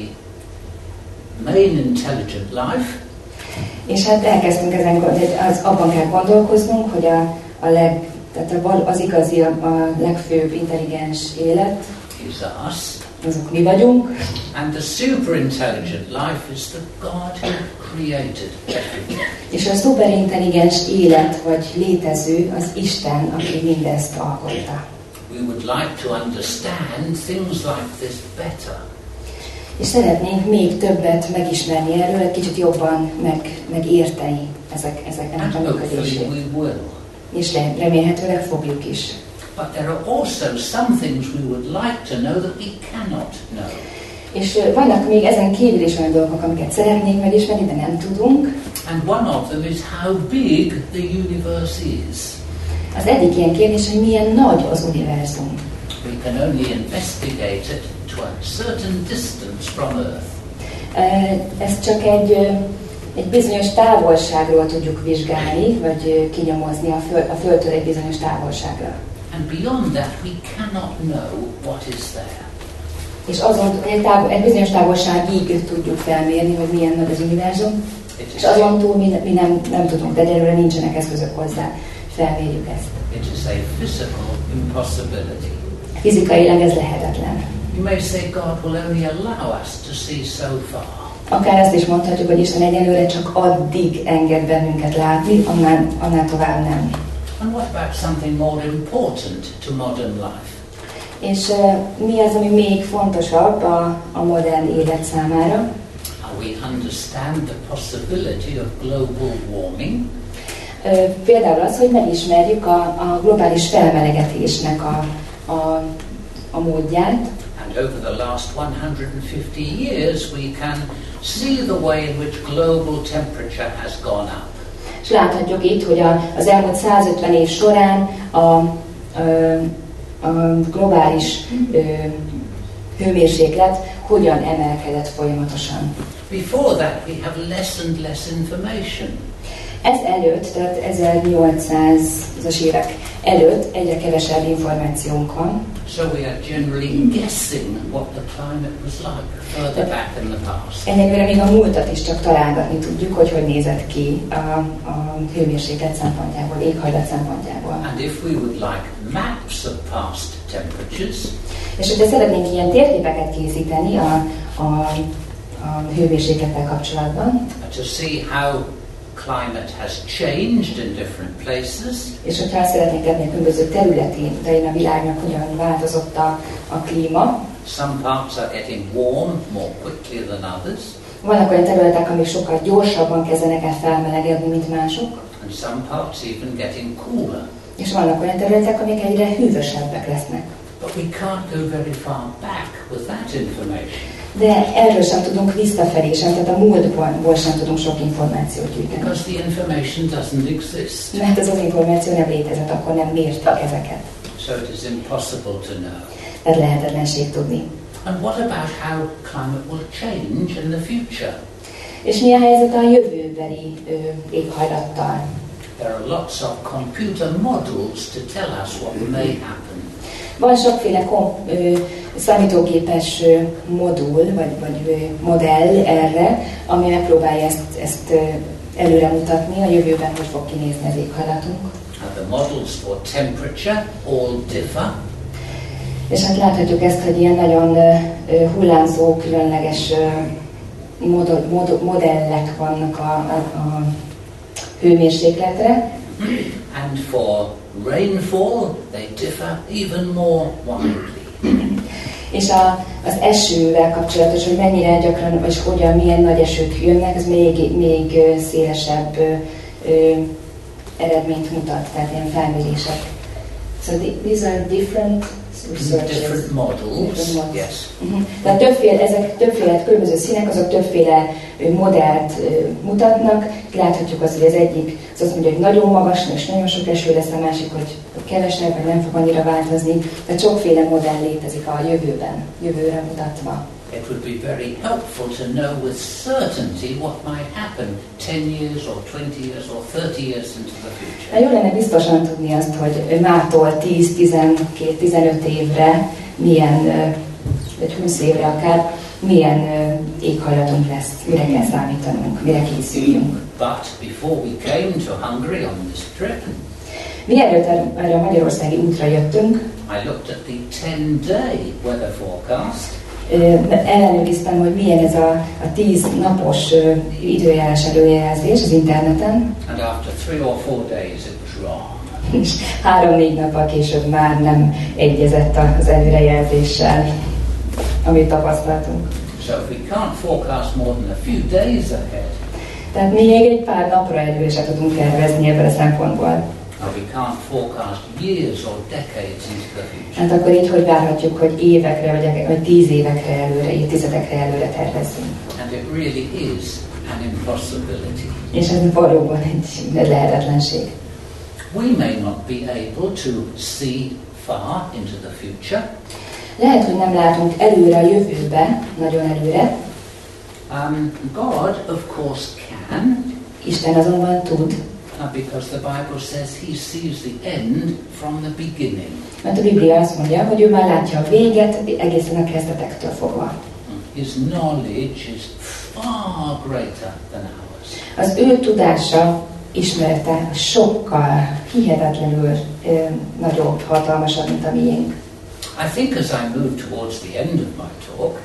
main intelligent life és hát elkezdtünk ezen, az, abban kell gondolkoznunk, hogy a, a leg, tehát az igazi, a, a legfőbb intelligens élet is us. Azok mi vagyunk. And the superintelligent life is the God who created everything. És a szuperintelligens élet vagy létező az Isten, aki mindezt alkotta. We would like to understand things like this better. És szeretnénk még többet megismerni erről, egy kicsit jobban meg, megérteni ezek, ezeknek a működését. És remélhetőleg fogjuk is. But there are also some things we would like to know that we cannot know. És vannak még ezen kívül is olyan dolgok, amiket szeretnénk megismerni, de nem tudunk. And one of them is how big the universe is. Az egyik ilyen kérdés, hogy milyen nagy az univerzum. We can only investigate it to a certain distance from Earth. Ez csak egy, egy bizonyos távolságról tudjuk vizsgálni, vagy kinyomozni a, föld, a Földtől egy bizonyos távolságra. And beyond that we cannot know what is there. És azon, egy, távol, egy bizonyos távolságig tudjuk felmérni, hogy milyen nagy az univerzum, és azon túl mi, mi nem, nem tudunk, de egyelőre nincsenek eszközök hozzá, felmérjük ezt. It is a physical impossibility. Fizikailag ez lehetetlen. You may say God will only allow us to see so far. Akár azt is mondhatjuk, hogy Isten egyelőre csak addig enged bennünket látni, annál, annál tovább nem. And what about something more important to modern life? És uh, mi az, ami még fontosabb a, a modern élet számára? We understand the possibility of global warming. Uh, például az, hogy megismerjük a, a globális felmelegedésnek a, a, a módját. And over the last one hundred fifty years we can see the way in which global temperature has gone up. És láthatjuk itt, hogy a, az elmúlt százötven év során a, a, a globális ö, hőmérséklet hogyan emelkedett folyamatosan. Before that we have less and less information. Ez előtt, tehát ezernyolcszázas évek előtt egyre kevesebb információnk van. So we are generally guessing what the climate was like further back in the past. Egyelőre még a múltat is csak találgatni tudjuk, hogy hogy nézett ki a, a hőmérséklet szempontjából, éghajlat szempontjából. And if we would like maps of past temperatures, és hogyha szeretnénk ilyen térképeket készíteni a, a, a hőmérséklettel kapcsolatban, to see how climate has changed in different places, és hogyha azt szeretnénk látni a különböző területén a világnak, hogyan változott a, a klíma. Some parts are getting warm more quickly than others. Vannak olyan területek, amik sokkal gyorsabban kezdenek el felmelegedni, mint mások. And some parts even getting cooler. És vannak olyan területek, amik egyre hűvösebbek lesznek. But we can't go very far back with that information. De erről sem tudunk visszafelé sem, tehát a múltból sem tudunk sok információt gyűjteni. Because the information doesn't exist. Mert ez az információ nem létezett, akkor nem mérték ezeket. So it is impossible to know. Tehát lehetetlenség tudni. And what about how climate will change in the future? És mi a helyzet a jövőbeli ö, éghajlattal? There are lots of computer models to tell us what may happen. Van sokféle kom, ö, számítógépes ö, modul, vagy, vagy ö, modell erre, ami megpróbálja ezt, ezt ö, előre mutatni, a jövőben hogy fog kinézni az éghajlatunk. And the models for temperature all differ. És hát láthatjuk ezt, hogy ilyen nagyon ö, ö, hullámzó, különleges ö, modell, mod, modellek vannak a, a, a hőmérsékletre. And for rainfall, they differ even more widely. És a, az esővel kapcsolatos, hogy mennyire gyakran, vagy hogyan, milyen nagy esők jönnek, ez még, még szélesebb ö, ö, eredményt mutat, tehát ilyen felmérések. So the, these are different researches. Different models, Different models. yes. Uh-huh. Tehát többféle, ezek többféle különböző színek, azok többféle ö, modellt ö, mutatnak. Láthatjuk azt, hogy az egyik az azt mondja, hogy nagyon magas, és nagyon sok eső lesz, a másik, hogy kevesebb, vagy nem fog annyira változni. Tehát sokféle modell létezik a jövőben, jövőre mutatva. It would be very helpful to know with certainty what might happen ten years or twenty years or thirty years into the future. Hát jó lenne biztosan tudni azt, hogy mától tíz, tizenkét, tizenöt évre milyen, vagy húsz évre akár, milyen éghajlatunk lesz, mire kell számítanunk, mire készüljünk. But before we came to Hungary on this trip, Mielőtt erre a magyarországi útra jöttünk, I looked at the ten-day weather forecast. ellenőriztem, hogy milyen ez a, a tíz napos időjárás előjelzés az interneten, And after three or four days it was wrong. és három-négy nappal később már nem egyezett az előrejelzéssel, amit tapasztaltunk. So if we can't forecast more than a few days ahead, Tehát még egy pár napra előre se tudunk tervezni ebből a szempontból. and we can't forecast years or decades into the future. Hát akkor így hogy várhatjuk, hogy évekre, vagy, vagy tíz évekre előre, évtizedekre előre tervezzünk. And it really is an impossibility. És ez valóban egy lehetetlenség. We may not be able to see far into the future. Lehet, hogy nem látunk előre a jövőbe, nagyon előre. Um, God, of course, can, Isten azonban tud, uh, because the Bible says He sees the end from the beginning. mert a Biblia azt mondja, hogy ő már látja a véget egészen a kezdetektől fogva. His knowledge is far greater than ours. Az ő tudása, ismerete sokkal hihetetlenül ö, nagyobb, hatalmasabb, mint a miénk. I think as I move towards the end of my talk,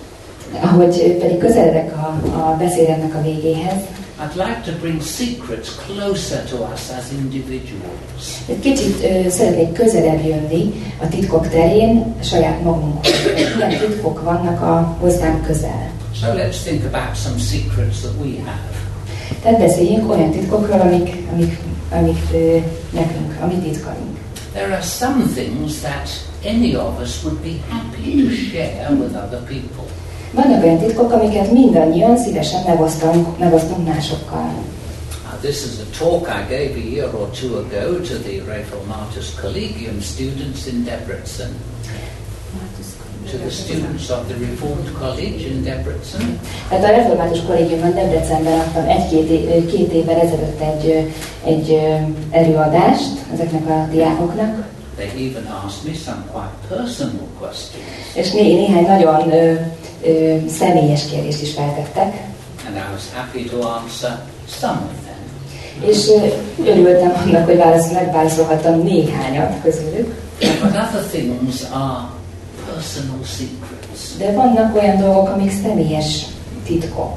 Ahogy pedig közeledek a, a beszédemnek a végéhez, I'd like to bring secrets closer to us as individuals. egy kicsit ö, szeretnék közelebb jönni a titkok terén saját magunkhoz. Milyen titkok vannak a hozzánk közel. So let's think about some secrets that we have. Tehát beszéljünk olyan titkokról, amik, amik, amik ö, nekünk, amit titkolunk. There are some things that any of us would be happy to share with other people. Vannak olyan titkok, amiket mindannyian szívesen megosztunk, megosztunk másokkal. Uh, this is a talk I gave a year or two ago to the Reformatus Collegium students in Debrecen. To the students of the Reformed College in Debrecen. Tehát a Református Kollégiumban Debrecenben adtam egy-két é- két évvel ezelőtt egy, egy előadást ezeknek a diákoknak, They even asked me some quite personal questions. és né- néhány nagyon ö, ö, személyes kérdést is feltettek, And I was happy to answer some of them. és ö, örültem annak, hogy válasz, megválaszolhattam néhányat közülük. But other things are personal secrets. De vannak olyan dolgok, amik személyes titkok.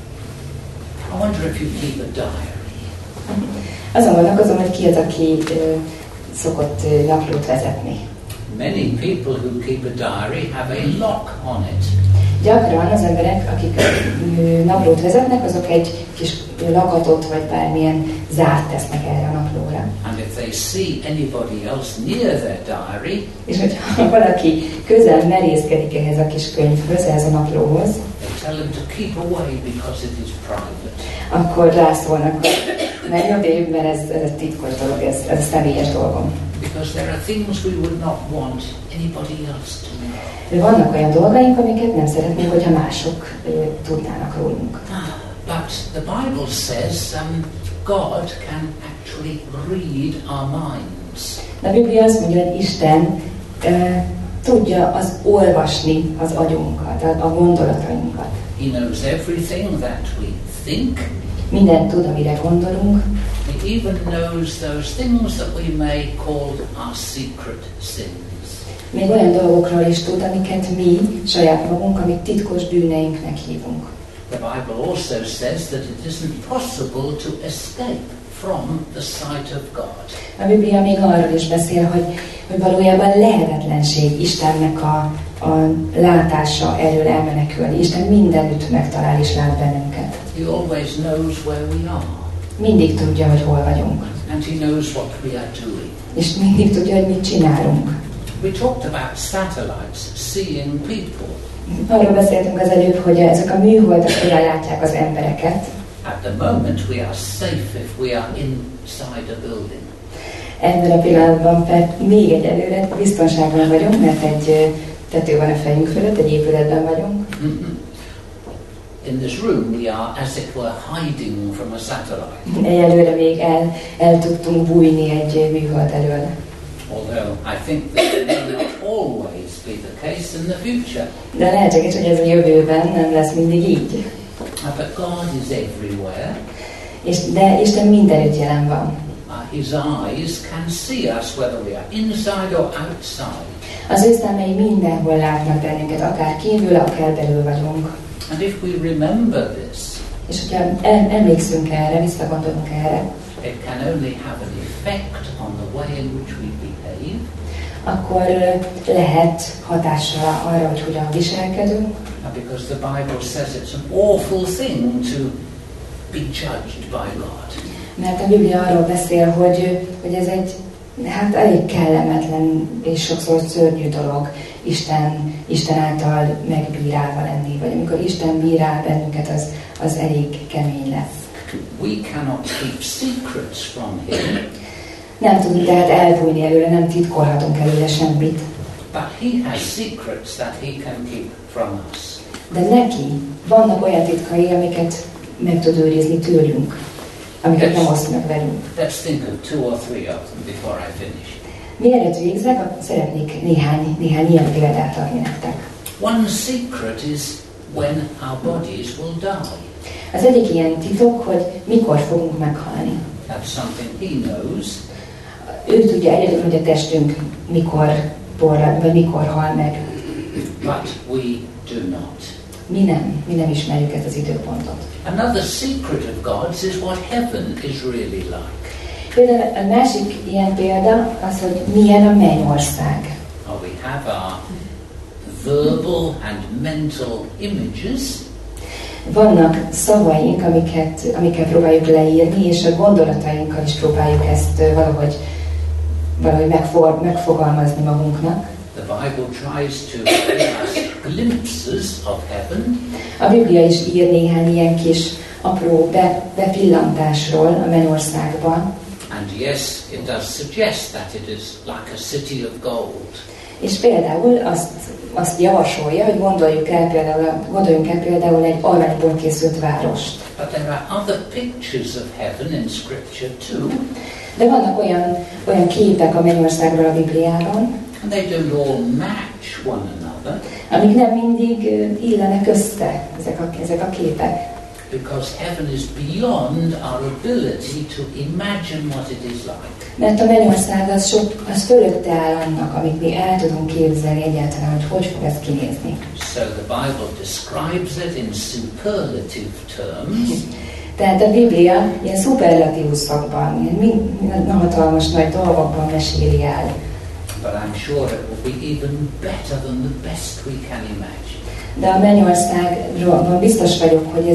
I wonder if you keep a diary. Azon gondolkozom, hogy ki az, aki ö, szokott ö, naplót vezetni. Many people who keep a diary have a lock on it. Gyakran az emberek, akik ö, naplót vezetnek, azok egy kis lakatot, vagy bármilyen zárt tesznek erre a naplóra. And if they see anybody else near their diary, És hogyha valaki közel merészkedik ehhez a kis könyvhöz, ehhez a naplóhoz, they tell them to keep away because it is private. akkor rászólnak, hogy menj odébb, mert ez, ez egy titkos dolog, ez, ez a személyes dolgom. Because there are things we would not want anybody else to know. De vannak olyan dolgaink, amiket nem szeretnénk, hogyha mások ö, tudnának rólunk. But the Bible says um, God can actually read our minds. A Biblia azt mondja, hogy Isten ö, tudja az olvasni az agyunkat, a, a gondolatainkat. He knows everything that we think. Mindent tud, amire gondolunk. He even knows those things that we may call our secret sins. Még olyan dolgokról is tud, amiket mi, saját magunk, amik titkos bűneinknek hívunk. The Bible also says that it isn't possible to escape from the sight of God. A Biblia még arról is beszél, hogy, hogy valójában lehetetlenség Istennek a, a látása elől elmenekülni. Isten mindenütt megtalál és lát bennünket. He always knows where we are. Mindig tudja, hogy hol vagyunk. And he knows what we are doing. És mindig tudja, hogy mit csinálunk. We talked about satellites seeing people. Arról beszéltünk az előbb, hogy ezek a műholdak hogyan látják az embereket. At the moment we are safe if we are inside a building. Ebben a pillanatban fel, még egyelőre biztonságban vagyunk, mert egy tető van a fejünk fölött, egy épületben vagyunk. In this room we are, as it were, hiding from a satellite. Egyelőre még el, el tudtunk bújni egy műhold elől. Although I think that may not always be the case in the future. De lehetséges, hogy ez a jövőben nem lesz mindig így. But God is everywhere. És, de Isten mindenütt jelen van. Uh, his eyes can see us whether we are inside or outside. Az ő szemei mindenhol látnak bennünket, akár kívül, akár belül vagyunk. And if we remember this, és hogyha em- emlékszünk erre, visszagondolunk erre, it can only have an effect on the way in which we behave. Akkor lehet hatással arra, hogy hogyan viselkedünk. Because the Bible says it's an awful thing to be judged by God. Mert a Biblia arról beszél, hogy, hogy ez egy hát elég kellemetlen és sokszor szörnyű dolog Isten, Isten által megbírálva lenni, vagy amikor Isten bírál bennünket, az, az elég kemény lesz. We cannot keep secrets from him. Nem tudunk tehát elbújni előle, nem titkolhatunk előle semmit. But he has secrets that he can keep from us. De neki vannak olyan titkai, amiket meg tud őrizni tőlünk, amiket nem oszt meg velünk. Let's think of two or three of them before I finish. Mielőtt végzek, szeretnék néhány, néhány ilyen példát adni nektek. One secret is when our bodies will die. Az egyik ilyen titok, hogy mikor fogunk meghalni. That's something he knows. Ő tudja egyedül, hogy a testünk mikor porrad, vagy mikor hal meg. But we do not. Mi nem, mi nem ismerjük ezt az időpontot. Another secret of God's is what heaven is really like. Például a másik ilyen példa az, hogy milyen a mennyország. Oh, we have our verbal and mental images. Vannak szavaink, amiket, amiket próbáljuk leírni, és a gondolatainkkal is próbáljuk ezt valahogy, valahogy megfor, megfogalmazni magunknak. The Bible tries to give us glimpses of heaven. A Biblia is ír néhány ilyen kis apró be, bepillantásról a mennyországban. And yes, it does suggest that it is like a city of gold. És például azt, azt javasolja, hogy gondoljuk el például, gondoljunk el például egy aranyból készült várost. But there are other pictures of heaven in Scripture too. De vannak olyan, olyan képek a mennyországról a Bibliában, And they don't all match one another. amik nem mindig illenek össze, ezek a, ezek a képek. Because heaven is beyond our ability to imagine what it is like. Mert a mennyország az, sok, az fölötte áll annak, amit mi el tudunk képzelni egyáltalán, hogy hogy fog ez kinézni. So the Bible describes it in superlative terms. Tehát a Biblia ilyen szuperlatívusokban, ilyen hatalmas nagy dolgokban meséli el. But I'm sure it will be even better than the best we can imagine. De a mennyországban biztos vagyok, hogy ez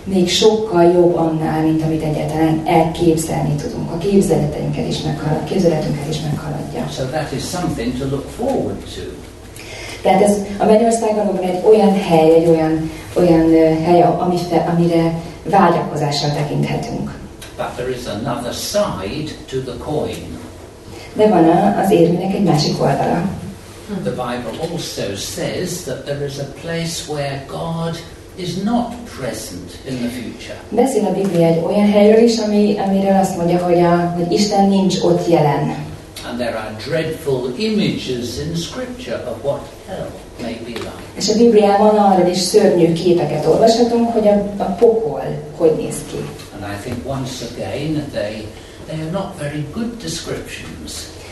még sokkal jobb annál, mint amit egyáltalán elképzelni tudunk. A képzeleteinket is meghalad, képzeletünket is meghaladja. So that is something to look forward to. Tehát ez a mennyország valóban egy olyan hely, egy olyan, olyan hely, amire, amire vágyakozással tekinthetünk. But there is another side to the coin. De van az érmének egy másik oldala. The Bible also says that there is a place where God is not present in the future. Beszél a Biblia egy olyan helyről is, ami, amiről azt mondja, hogy, a, hogy Isten nincs ott jelen. And there are dreadful images in Scripture of what hell may be like. És a Bibliában arról is szörnyű képeket olvashatunk, hogy a, a pokol hogy néz ki. And I think once again they, they are not very good descriptions.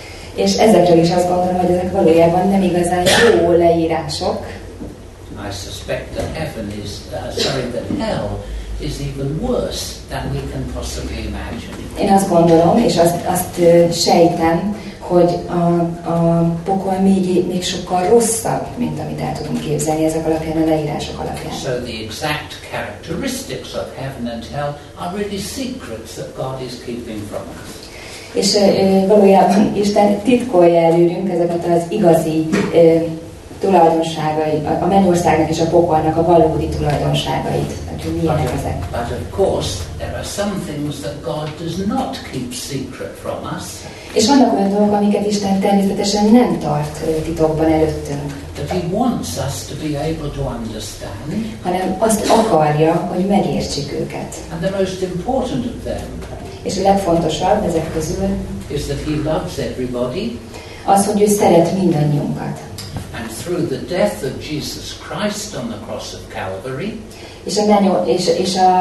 És ezekről is azt gondolom, hogy ezek valójában nem igazán jó leírások. I suspect that heaven is, uh, sorry, that hell is even worse than we can possibly imagine. Én azt gondolom, és azt, azt uh, sejtem, hogy a, a pokol még, még sokkal rosszabb, mint amit el tudunk képzelni ezek alapján, a leírások alapján. So the exact characteristics of heaven and hell are really secrets that God is keeping from us. És uh, valójában Isten titkolja előrünk ezeket az igazi uh, tulajdonságai, a mennyországnak és a pokolnak a valódi tulajdonságait. Tehát, milyenek But, ezek. but of course, there are some things that God does not keep secret from us. És vannak olyan dolgok, amiket Isten természetesen nem tart titokban előttünk. That He wants us to be able to understand. Hanem azt akarja, hogy megértsük őket. And the most important of them és a legfontosabb ezek közül is that He loves everybody. Az, hogy ő szeret mindannyiunkat. And through the death of Jesus Christ on the cross of Calvary, és a, menyo, és, és a,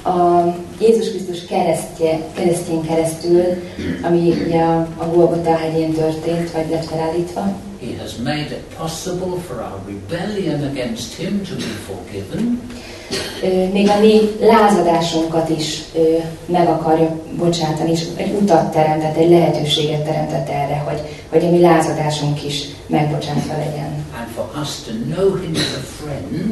a Jézus Krisztus keresztje, keresztjén keresztül, ami ugye a, a Golgota hegyén történt, vagy lett felállítva, He has made it possible for our rebellion against Him to be forgiven. Még a mi lázadásunkat is meg akarja bocsátani, és egy utat teremtett, egy lehetőséget teremtett erre, hogy, hogy a mi lázadásunk is megbocsátva legyen. And for us to know Him as a friend,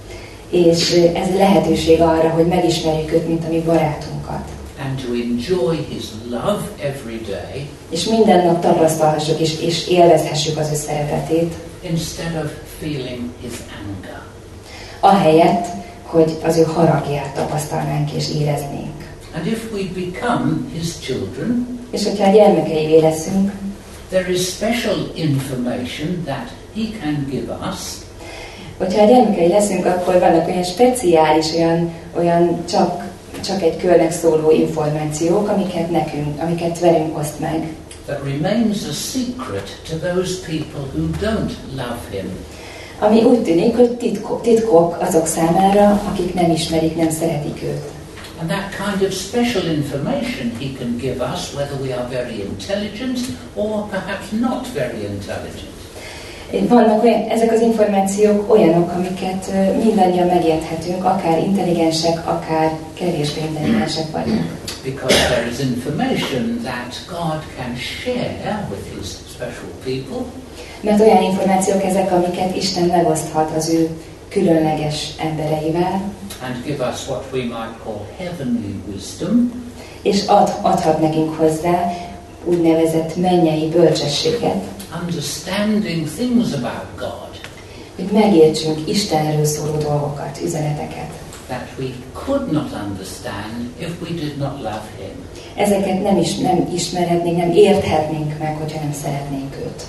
és ez lehetőség arra, hogy megismerjük őt, mint a mi barátunkat. And to enjoy His love every day, és minden nap tapasztalhassuk és, és élvezhessük az ő szeretetét, instead of feeling His anger. Ahelyett, hogy az ő haragját tapasztalnánk és éreznénk. And if we become His children, és hogyha a gyermekeivé leszünk, there is special information that He can give us. Hogyha a gyermekei leszünk, akkor vannak olyan speciális, olyan, olyan csak, csak egy körnek szóló információk, amiket nekünk, amiket velünk oszt meg. That remains a secret to those people who don't love Him. Ami úgy tűnik, hogy titkok, titkok azok számára, akik nem ismerik, nem szeretik őt. And that kind of special information He can give us, whether we are very intelligent or perhaps not very intelligent. Vannak olyan, ezek az információk olyanok, amiket mindannyian megérthetünk, akár intelligensek, akár kevésbé intelligensek vagyunk. Because there is information that God can share with His special people. Mert olyan információk ezek, amiket Isten megoszthat az ő különleges embereivel. And give us what we might call heavenly wisdom. És ad, adhat nekünk hozzá úgynevezett mennyei bölcsességet. Understanding things about God. Hogy megértsünk Istenről szóló dolgokat, üzeneteket. That we could not understand if we did not love Him. Ezeket nem, is, nem ismerhetnénk, nem érthetnénk meg, hogyha nem szeretnénk őt.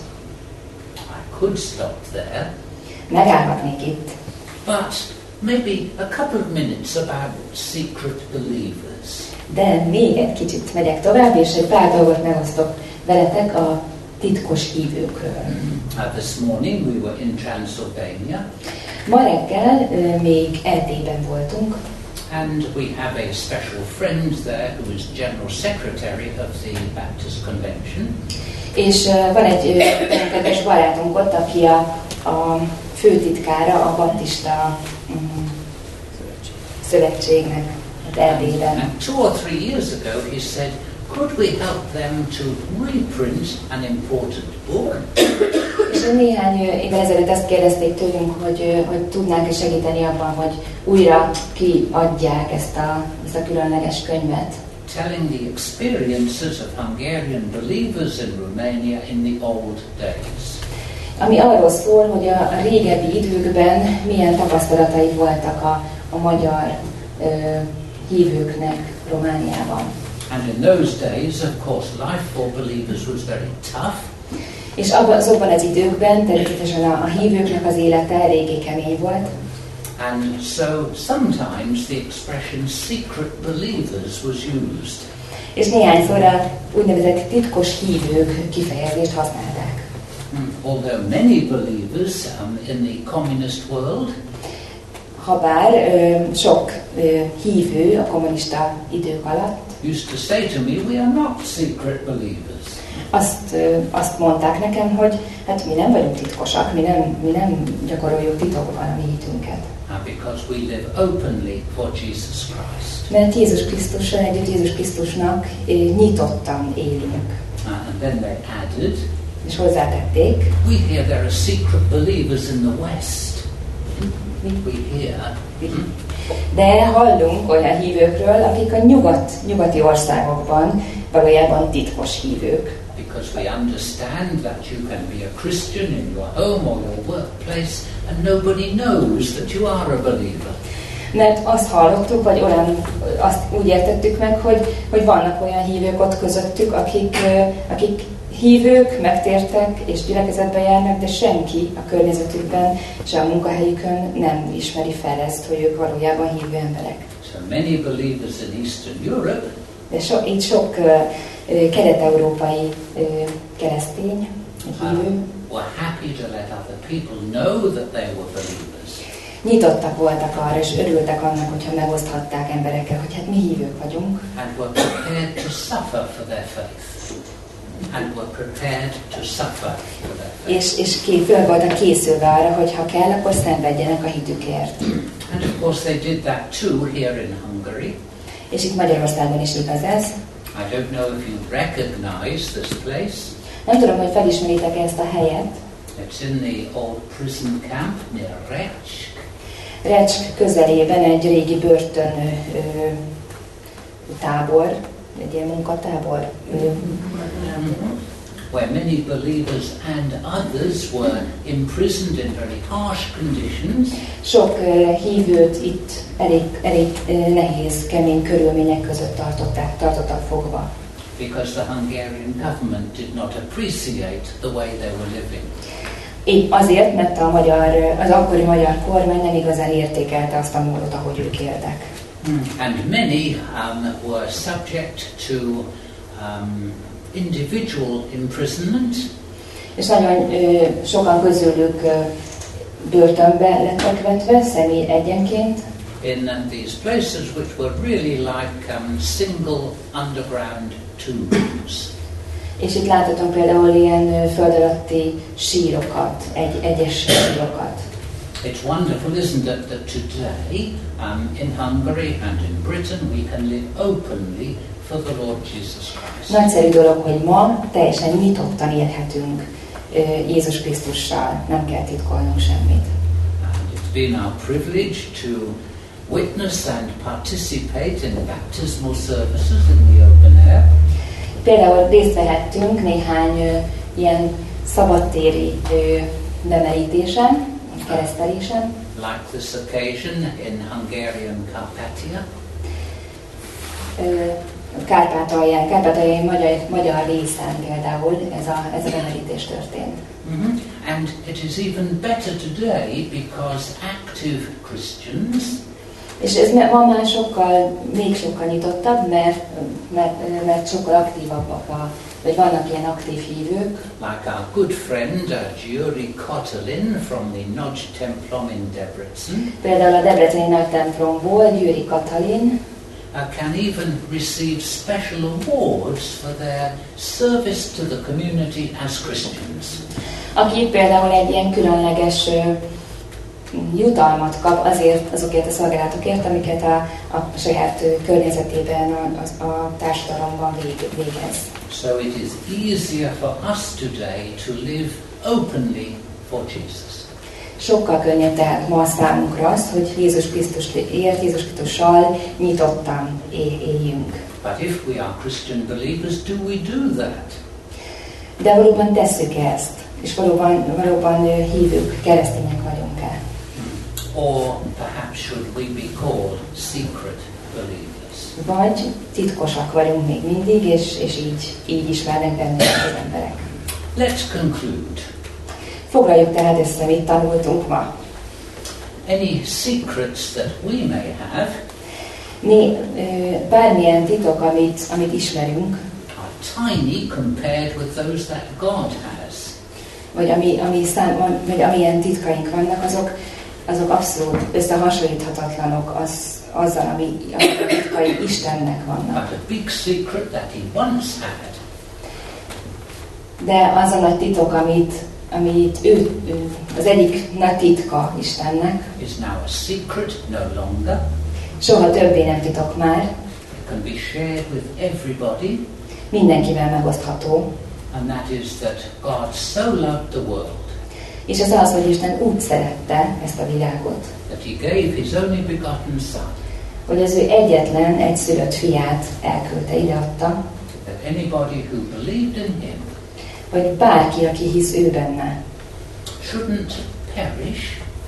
I could stop there. Megállhatnék itt. But maybe a couple of minutes about secret believers. De még egy kicsit megyek tovább, és egy pár dolgot megosztok veletek a titkos hívőkről. Uh, this morning we were in Transylvania. Ma reggel uh, még Erdélyben voltunk. And we have a special friend there who is General Secretary of the Baptist Convention. És uh, van egy uh, kedves barátunk ott, aki a, a főtitkára a baptista um, szövetségnek az Erdélyben. And two or three years ago he said, could we help them to reprint an important book? És És néhány évvel ezelőtt ezt kérdezték tőlünk, hogy, hogy tudnánk-e segíteni abban, hogy újra kiadják ezt a, ezt a különleges könyvet. Telling the experiences of Hungarian believers in Romania in the old days. Ami arról szól, hogy a, a régebbi időkben milyen tapasztalatai voltak a, a magyar ö, hívőknek Romániában. And in those days, of course, life for believers was very tough. És abban, azokban az időkben természetesen a, a hívőknek az élete eléggé kemény volt. And so sometimes the expression secret believers was used. És néhányszor a úgynevezett titkos hívők kifejezést használták. Although many believers um, in the communist world, habár ö, sok ö, hívő a kommunista idők alatt used to say to me, we are not secret believers. Azt, ö, azt mondták nekem, hogy hát mi nem vagyunk titkosak, mi nem, mi nem gyakoroljuk titokban a mi hitünket. Uh, because we live openly for Jesus Christ. Mert Jézus Krisztussal együtt Jézus Krisztusnak ö, nyitottan élünk. Uh, and then they added, és hozzátették, we hear there are secret believers in the West. We hear. De hallunk olyan hívőkről, akik a nyugat, nyugati országokban valójában titkos hívők. Because we understand that you can be a Christian in your home or your workplace and nobody knows that you are a believer. Mert azt hallottuk, vagy olyan, azt úgy értettük meg, hogy, hogy vannak olyan hívők ott közöttük, akik, akik hívők, megtértek és gyülekezetbe járnak, de senki a környezetükben és a munkahelyükön nem ismeri fel ezt, hogy ők valójában hívő emberek. So many believers in Eastern Europe, de so, itt sok uh, uh, kelet-európai uh, keresztény, hívő, um, were happy to let other people know that they were believers. Nyitottak voltak arra, és örültek annak, hogyha megoszthatták emberekkel, hogy hát mi hívők vagyunk. And were prepared to suffer for their faith. And were prepared to suffer for their faith. És, és ki, föl voltak készülve arra, hogy ha kell, akkor szenvedjenek a hitükért. And of course they did that too here in Hungary. És itt Magyarországon is igaz ez. I don't know if you recognize this place. Nem tudom, hogy felismeritek ezt a helyet. It's in the old prison camp near Recsk. Recsk közelében egy régi börtön ö, ö, tábor, egy ilyen munkatábor. Ö, where many believers and others were imprisoned in very harsh conditions. Sok uh, hívőt itt elég, elég uh, nehéz, kemény körülmények között tartották, tartottak fogva. Because the Hungarian government did not appreciate the way they were living. Épp azért, mert a magyar, az akkori magyar kormány nem igazán értékelte azt a módot, ahogy ők éltek. And many um, were subject to um, individual imprisonment. És nagyon ö, sokan közülük ö, börtönbe lettek vetve, személy egyenként. In uh, these places which were really like um, single underground tombs. És itt láthatunk például ilyen ö, föld alatti sírokat, egy, egyes sírokat. It's wonderful, isn't it, that today um, in Hungary and in Britain we can live openly for the Lord Jesus Christ. Nagyszerű dolog, hogy ma teljesen nyitottan élhetünk Jézus Krisztussal, nem kell titkolnunk semmit. And it's been our privilege to witness and participate in baptismal services in the open air. Például részt vehettünk néhány ö, ilyen szabadtéri ö, bemerítésen, keresztelésen. Like this occasion in Hungarian Carpathia. Ö, Kárpátalján, Kárpátaljai magyar, magyar részen például ez a, ez a bemerítés történt. Mm-hmm. And it is even better today because active Christians, és ez ma már sokkal, még sokkal nyitottabb, mert, mert, mert sokkal aktívabbak, a, vagy vannak ilyen aktív hívők. like our good friend uh, Gyuri Kotelin from the Nagy Templom in Debrecen, Például a debreceni nagy templomból Gyuri Katalin uh, can even receive special awards for their service to the community as Christians. aki például egy ilyen különleges ö, jutalmat kap azért, azokért a szolgálatokért, amiket a, a saját ö, környezetében, a, a, a társadalomban vég, végez. So it is easier for us today to live openly for Jesus. Sokkal könnyebb tehát ma számunkra az, hogy Jézus Krisztusért, Jézus Krisztussal nyitottan éljünk. But if we are Christian believers, do we do that? De valóban tesszük ezt, és valóban, valóban hívők, keresztények vagyunk-e? Or perhaps should we be called secret believers? Vagy titkosak vagyunk még mindig, és, és így, így ismernek bennünket az emberek. Let's conclude. Foglaljuk tehát össze, mit tanultunk ma. Any secrets that we may have Mi, bármilyen titok, amit, amit ismerünk, are tiny compared with those that God has. vagy, ami, ami szám, vagy amilyen titkaink vannak, azok, azok abszolút összehasonlíthatatlanok az, azzal, ami a titkai Istennek vannak. But a big secret that he once had De az a nagy titok, amit, amit ő, ő, az egyik nagy titka Istennek, is now a secret no longer. soha többé nem titok már, It can be shared with everybody, mindenkivel megosztható, and that is that God so loved the world és ez az, hogy Isten úgy szerette ezt a világot, that he gave his only begotten Son, hogy az ő egyetlen, egyszülött fiát elküldte, ideadta, that anybody who believed in him hogy bárki, aki hisz ő benne, shouldn't perish,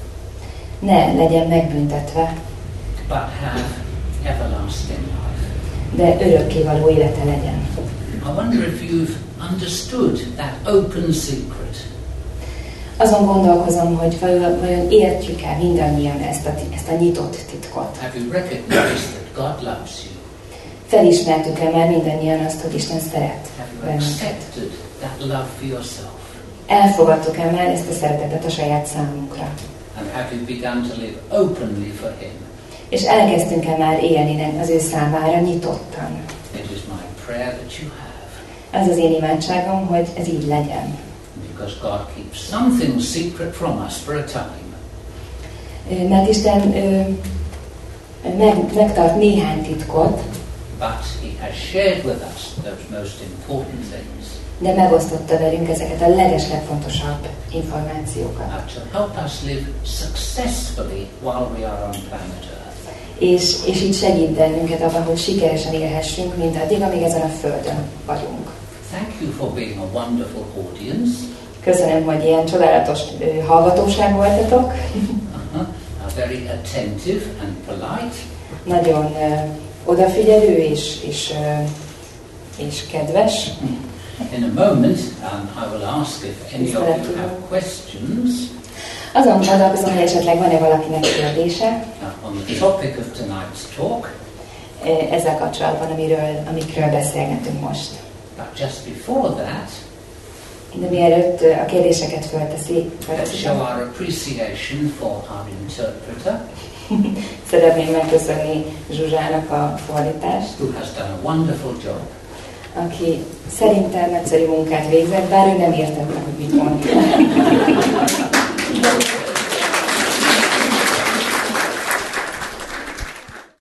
ne legyen megbüntetve, but have everlasting life. de örökkévaló élete legyen. I wonder if you've understood that open secret. Azon gondolkozom, hogy vajon, vajon értjük-e mindannyian ezt a, ezt a nyitott titkot. Have you recognized that God loves you? Felismertük-e már mindannyian azt, hogy Isten szeret Have you bennünket? accepted that love for yourself? Elfogadtuk-e már ezt a szeretetet a saját számunkra? And have you begun to live openly for him? És elkezdtünk-e már élni az ő számára nyitottan? It is my prayer that you have. Az az én imádságom, hogy ez így legyen. Because God keeps something secret from us for a time. Mert Isten ö, meg, megtart néhány titkot, But he has shared with us those most important things. de megosztotta velünk ezeket a legeslegfontosabb információkat. Uh, to help us live successfully while we are on planet Earth. És, és így segít bennünket abban, hogy sikeresen élhessünk, mint addig, amíg ezen a Földön vagyunk. Thank you for being a wonderful audience. Köszönöm, hogy ilyen csodálatos ö, hallgatóság voltatok. Uh-huh. Uh, very attentive and polite. Nagyon ö, odafigyelő és, és, ö, és kedves. In a moment, um, I will ask if any of you have questions Azon gondolkozom, hogy esetleg van-e valakinek kérdése uh, on the topic of tonight's talk. ö, ezzel kapcsolatban, amiről, amikről beszélgetünk most. But just before that, De mielőtt ö, a kérdéseket fölteszi, let's show our appreciation for our interpreter, szeretném megköszönni Zsuzsának a fordítást, who has done a wonderful job. aki szerintem nagyszerű munkát végzett, bár ő nem értette, hogy mit mond.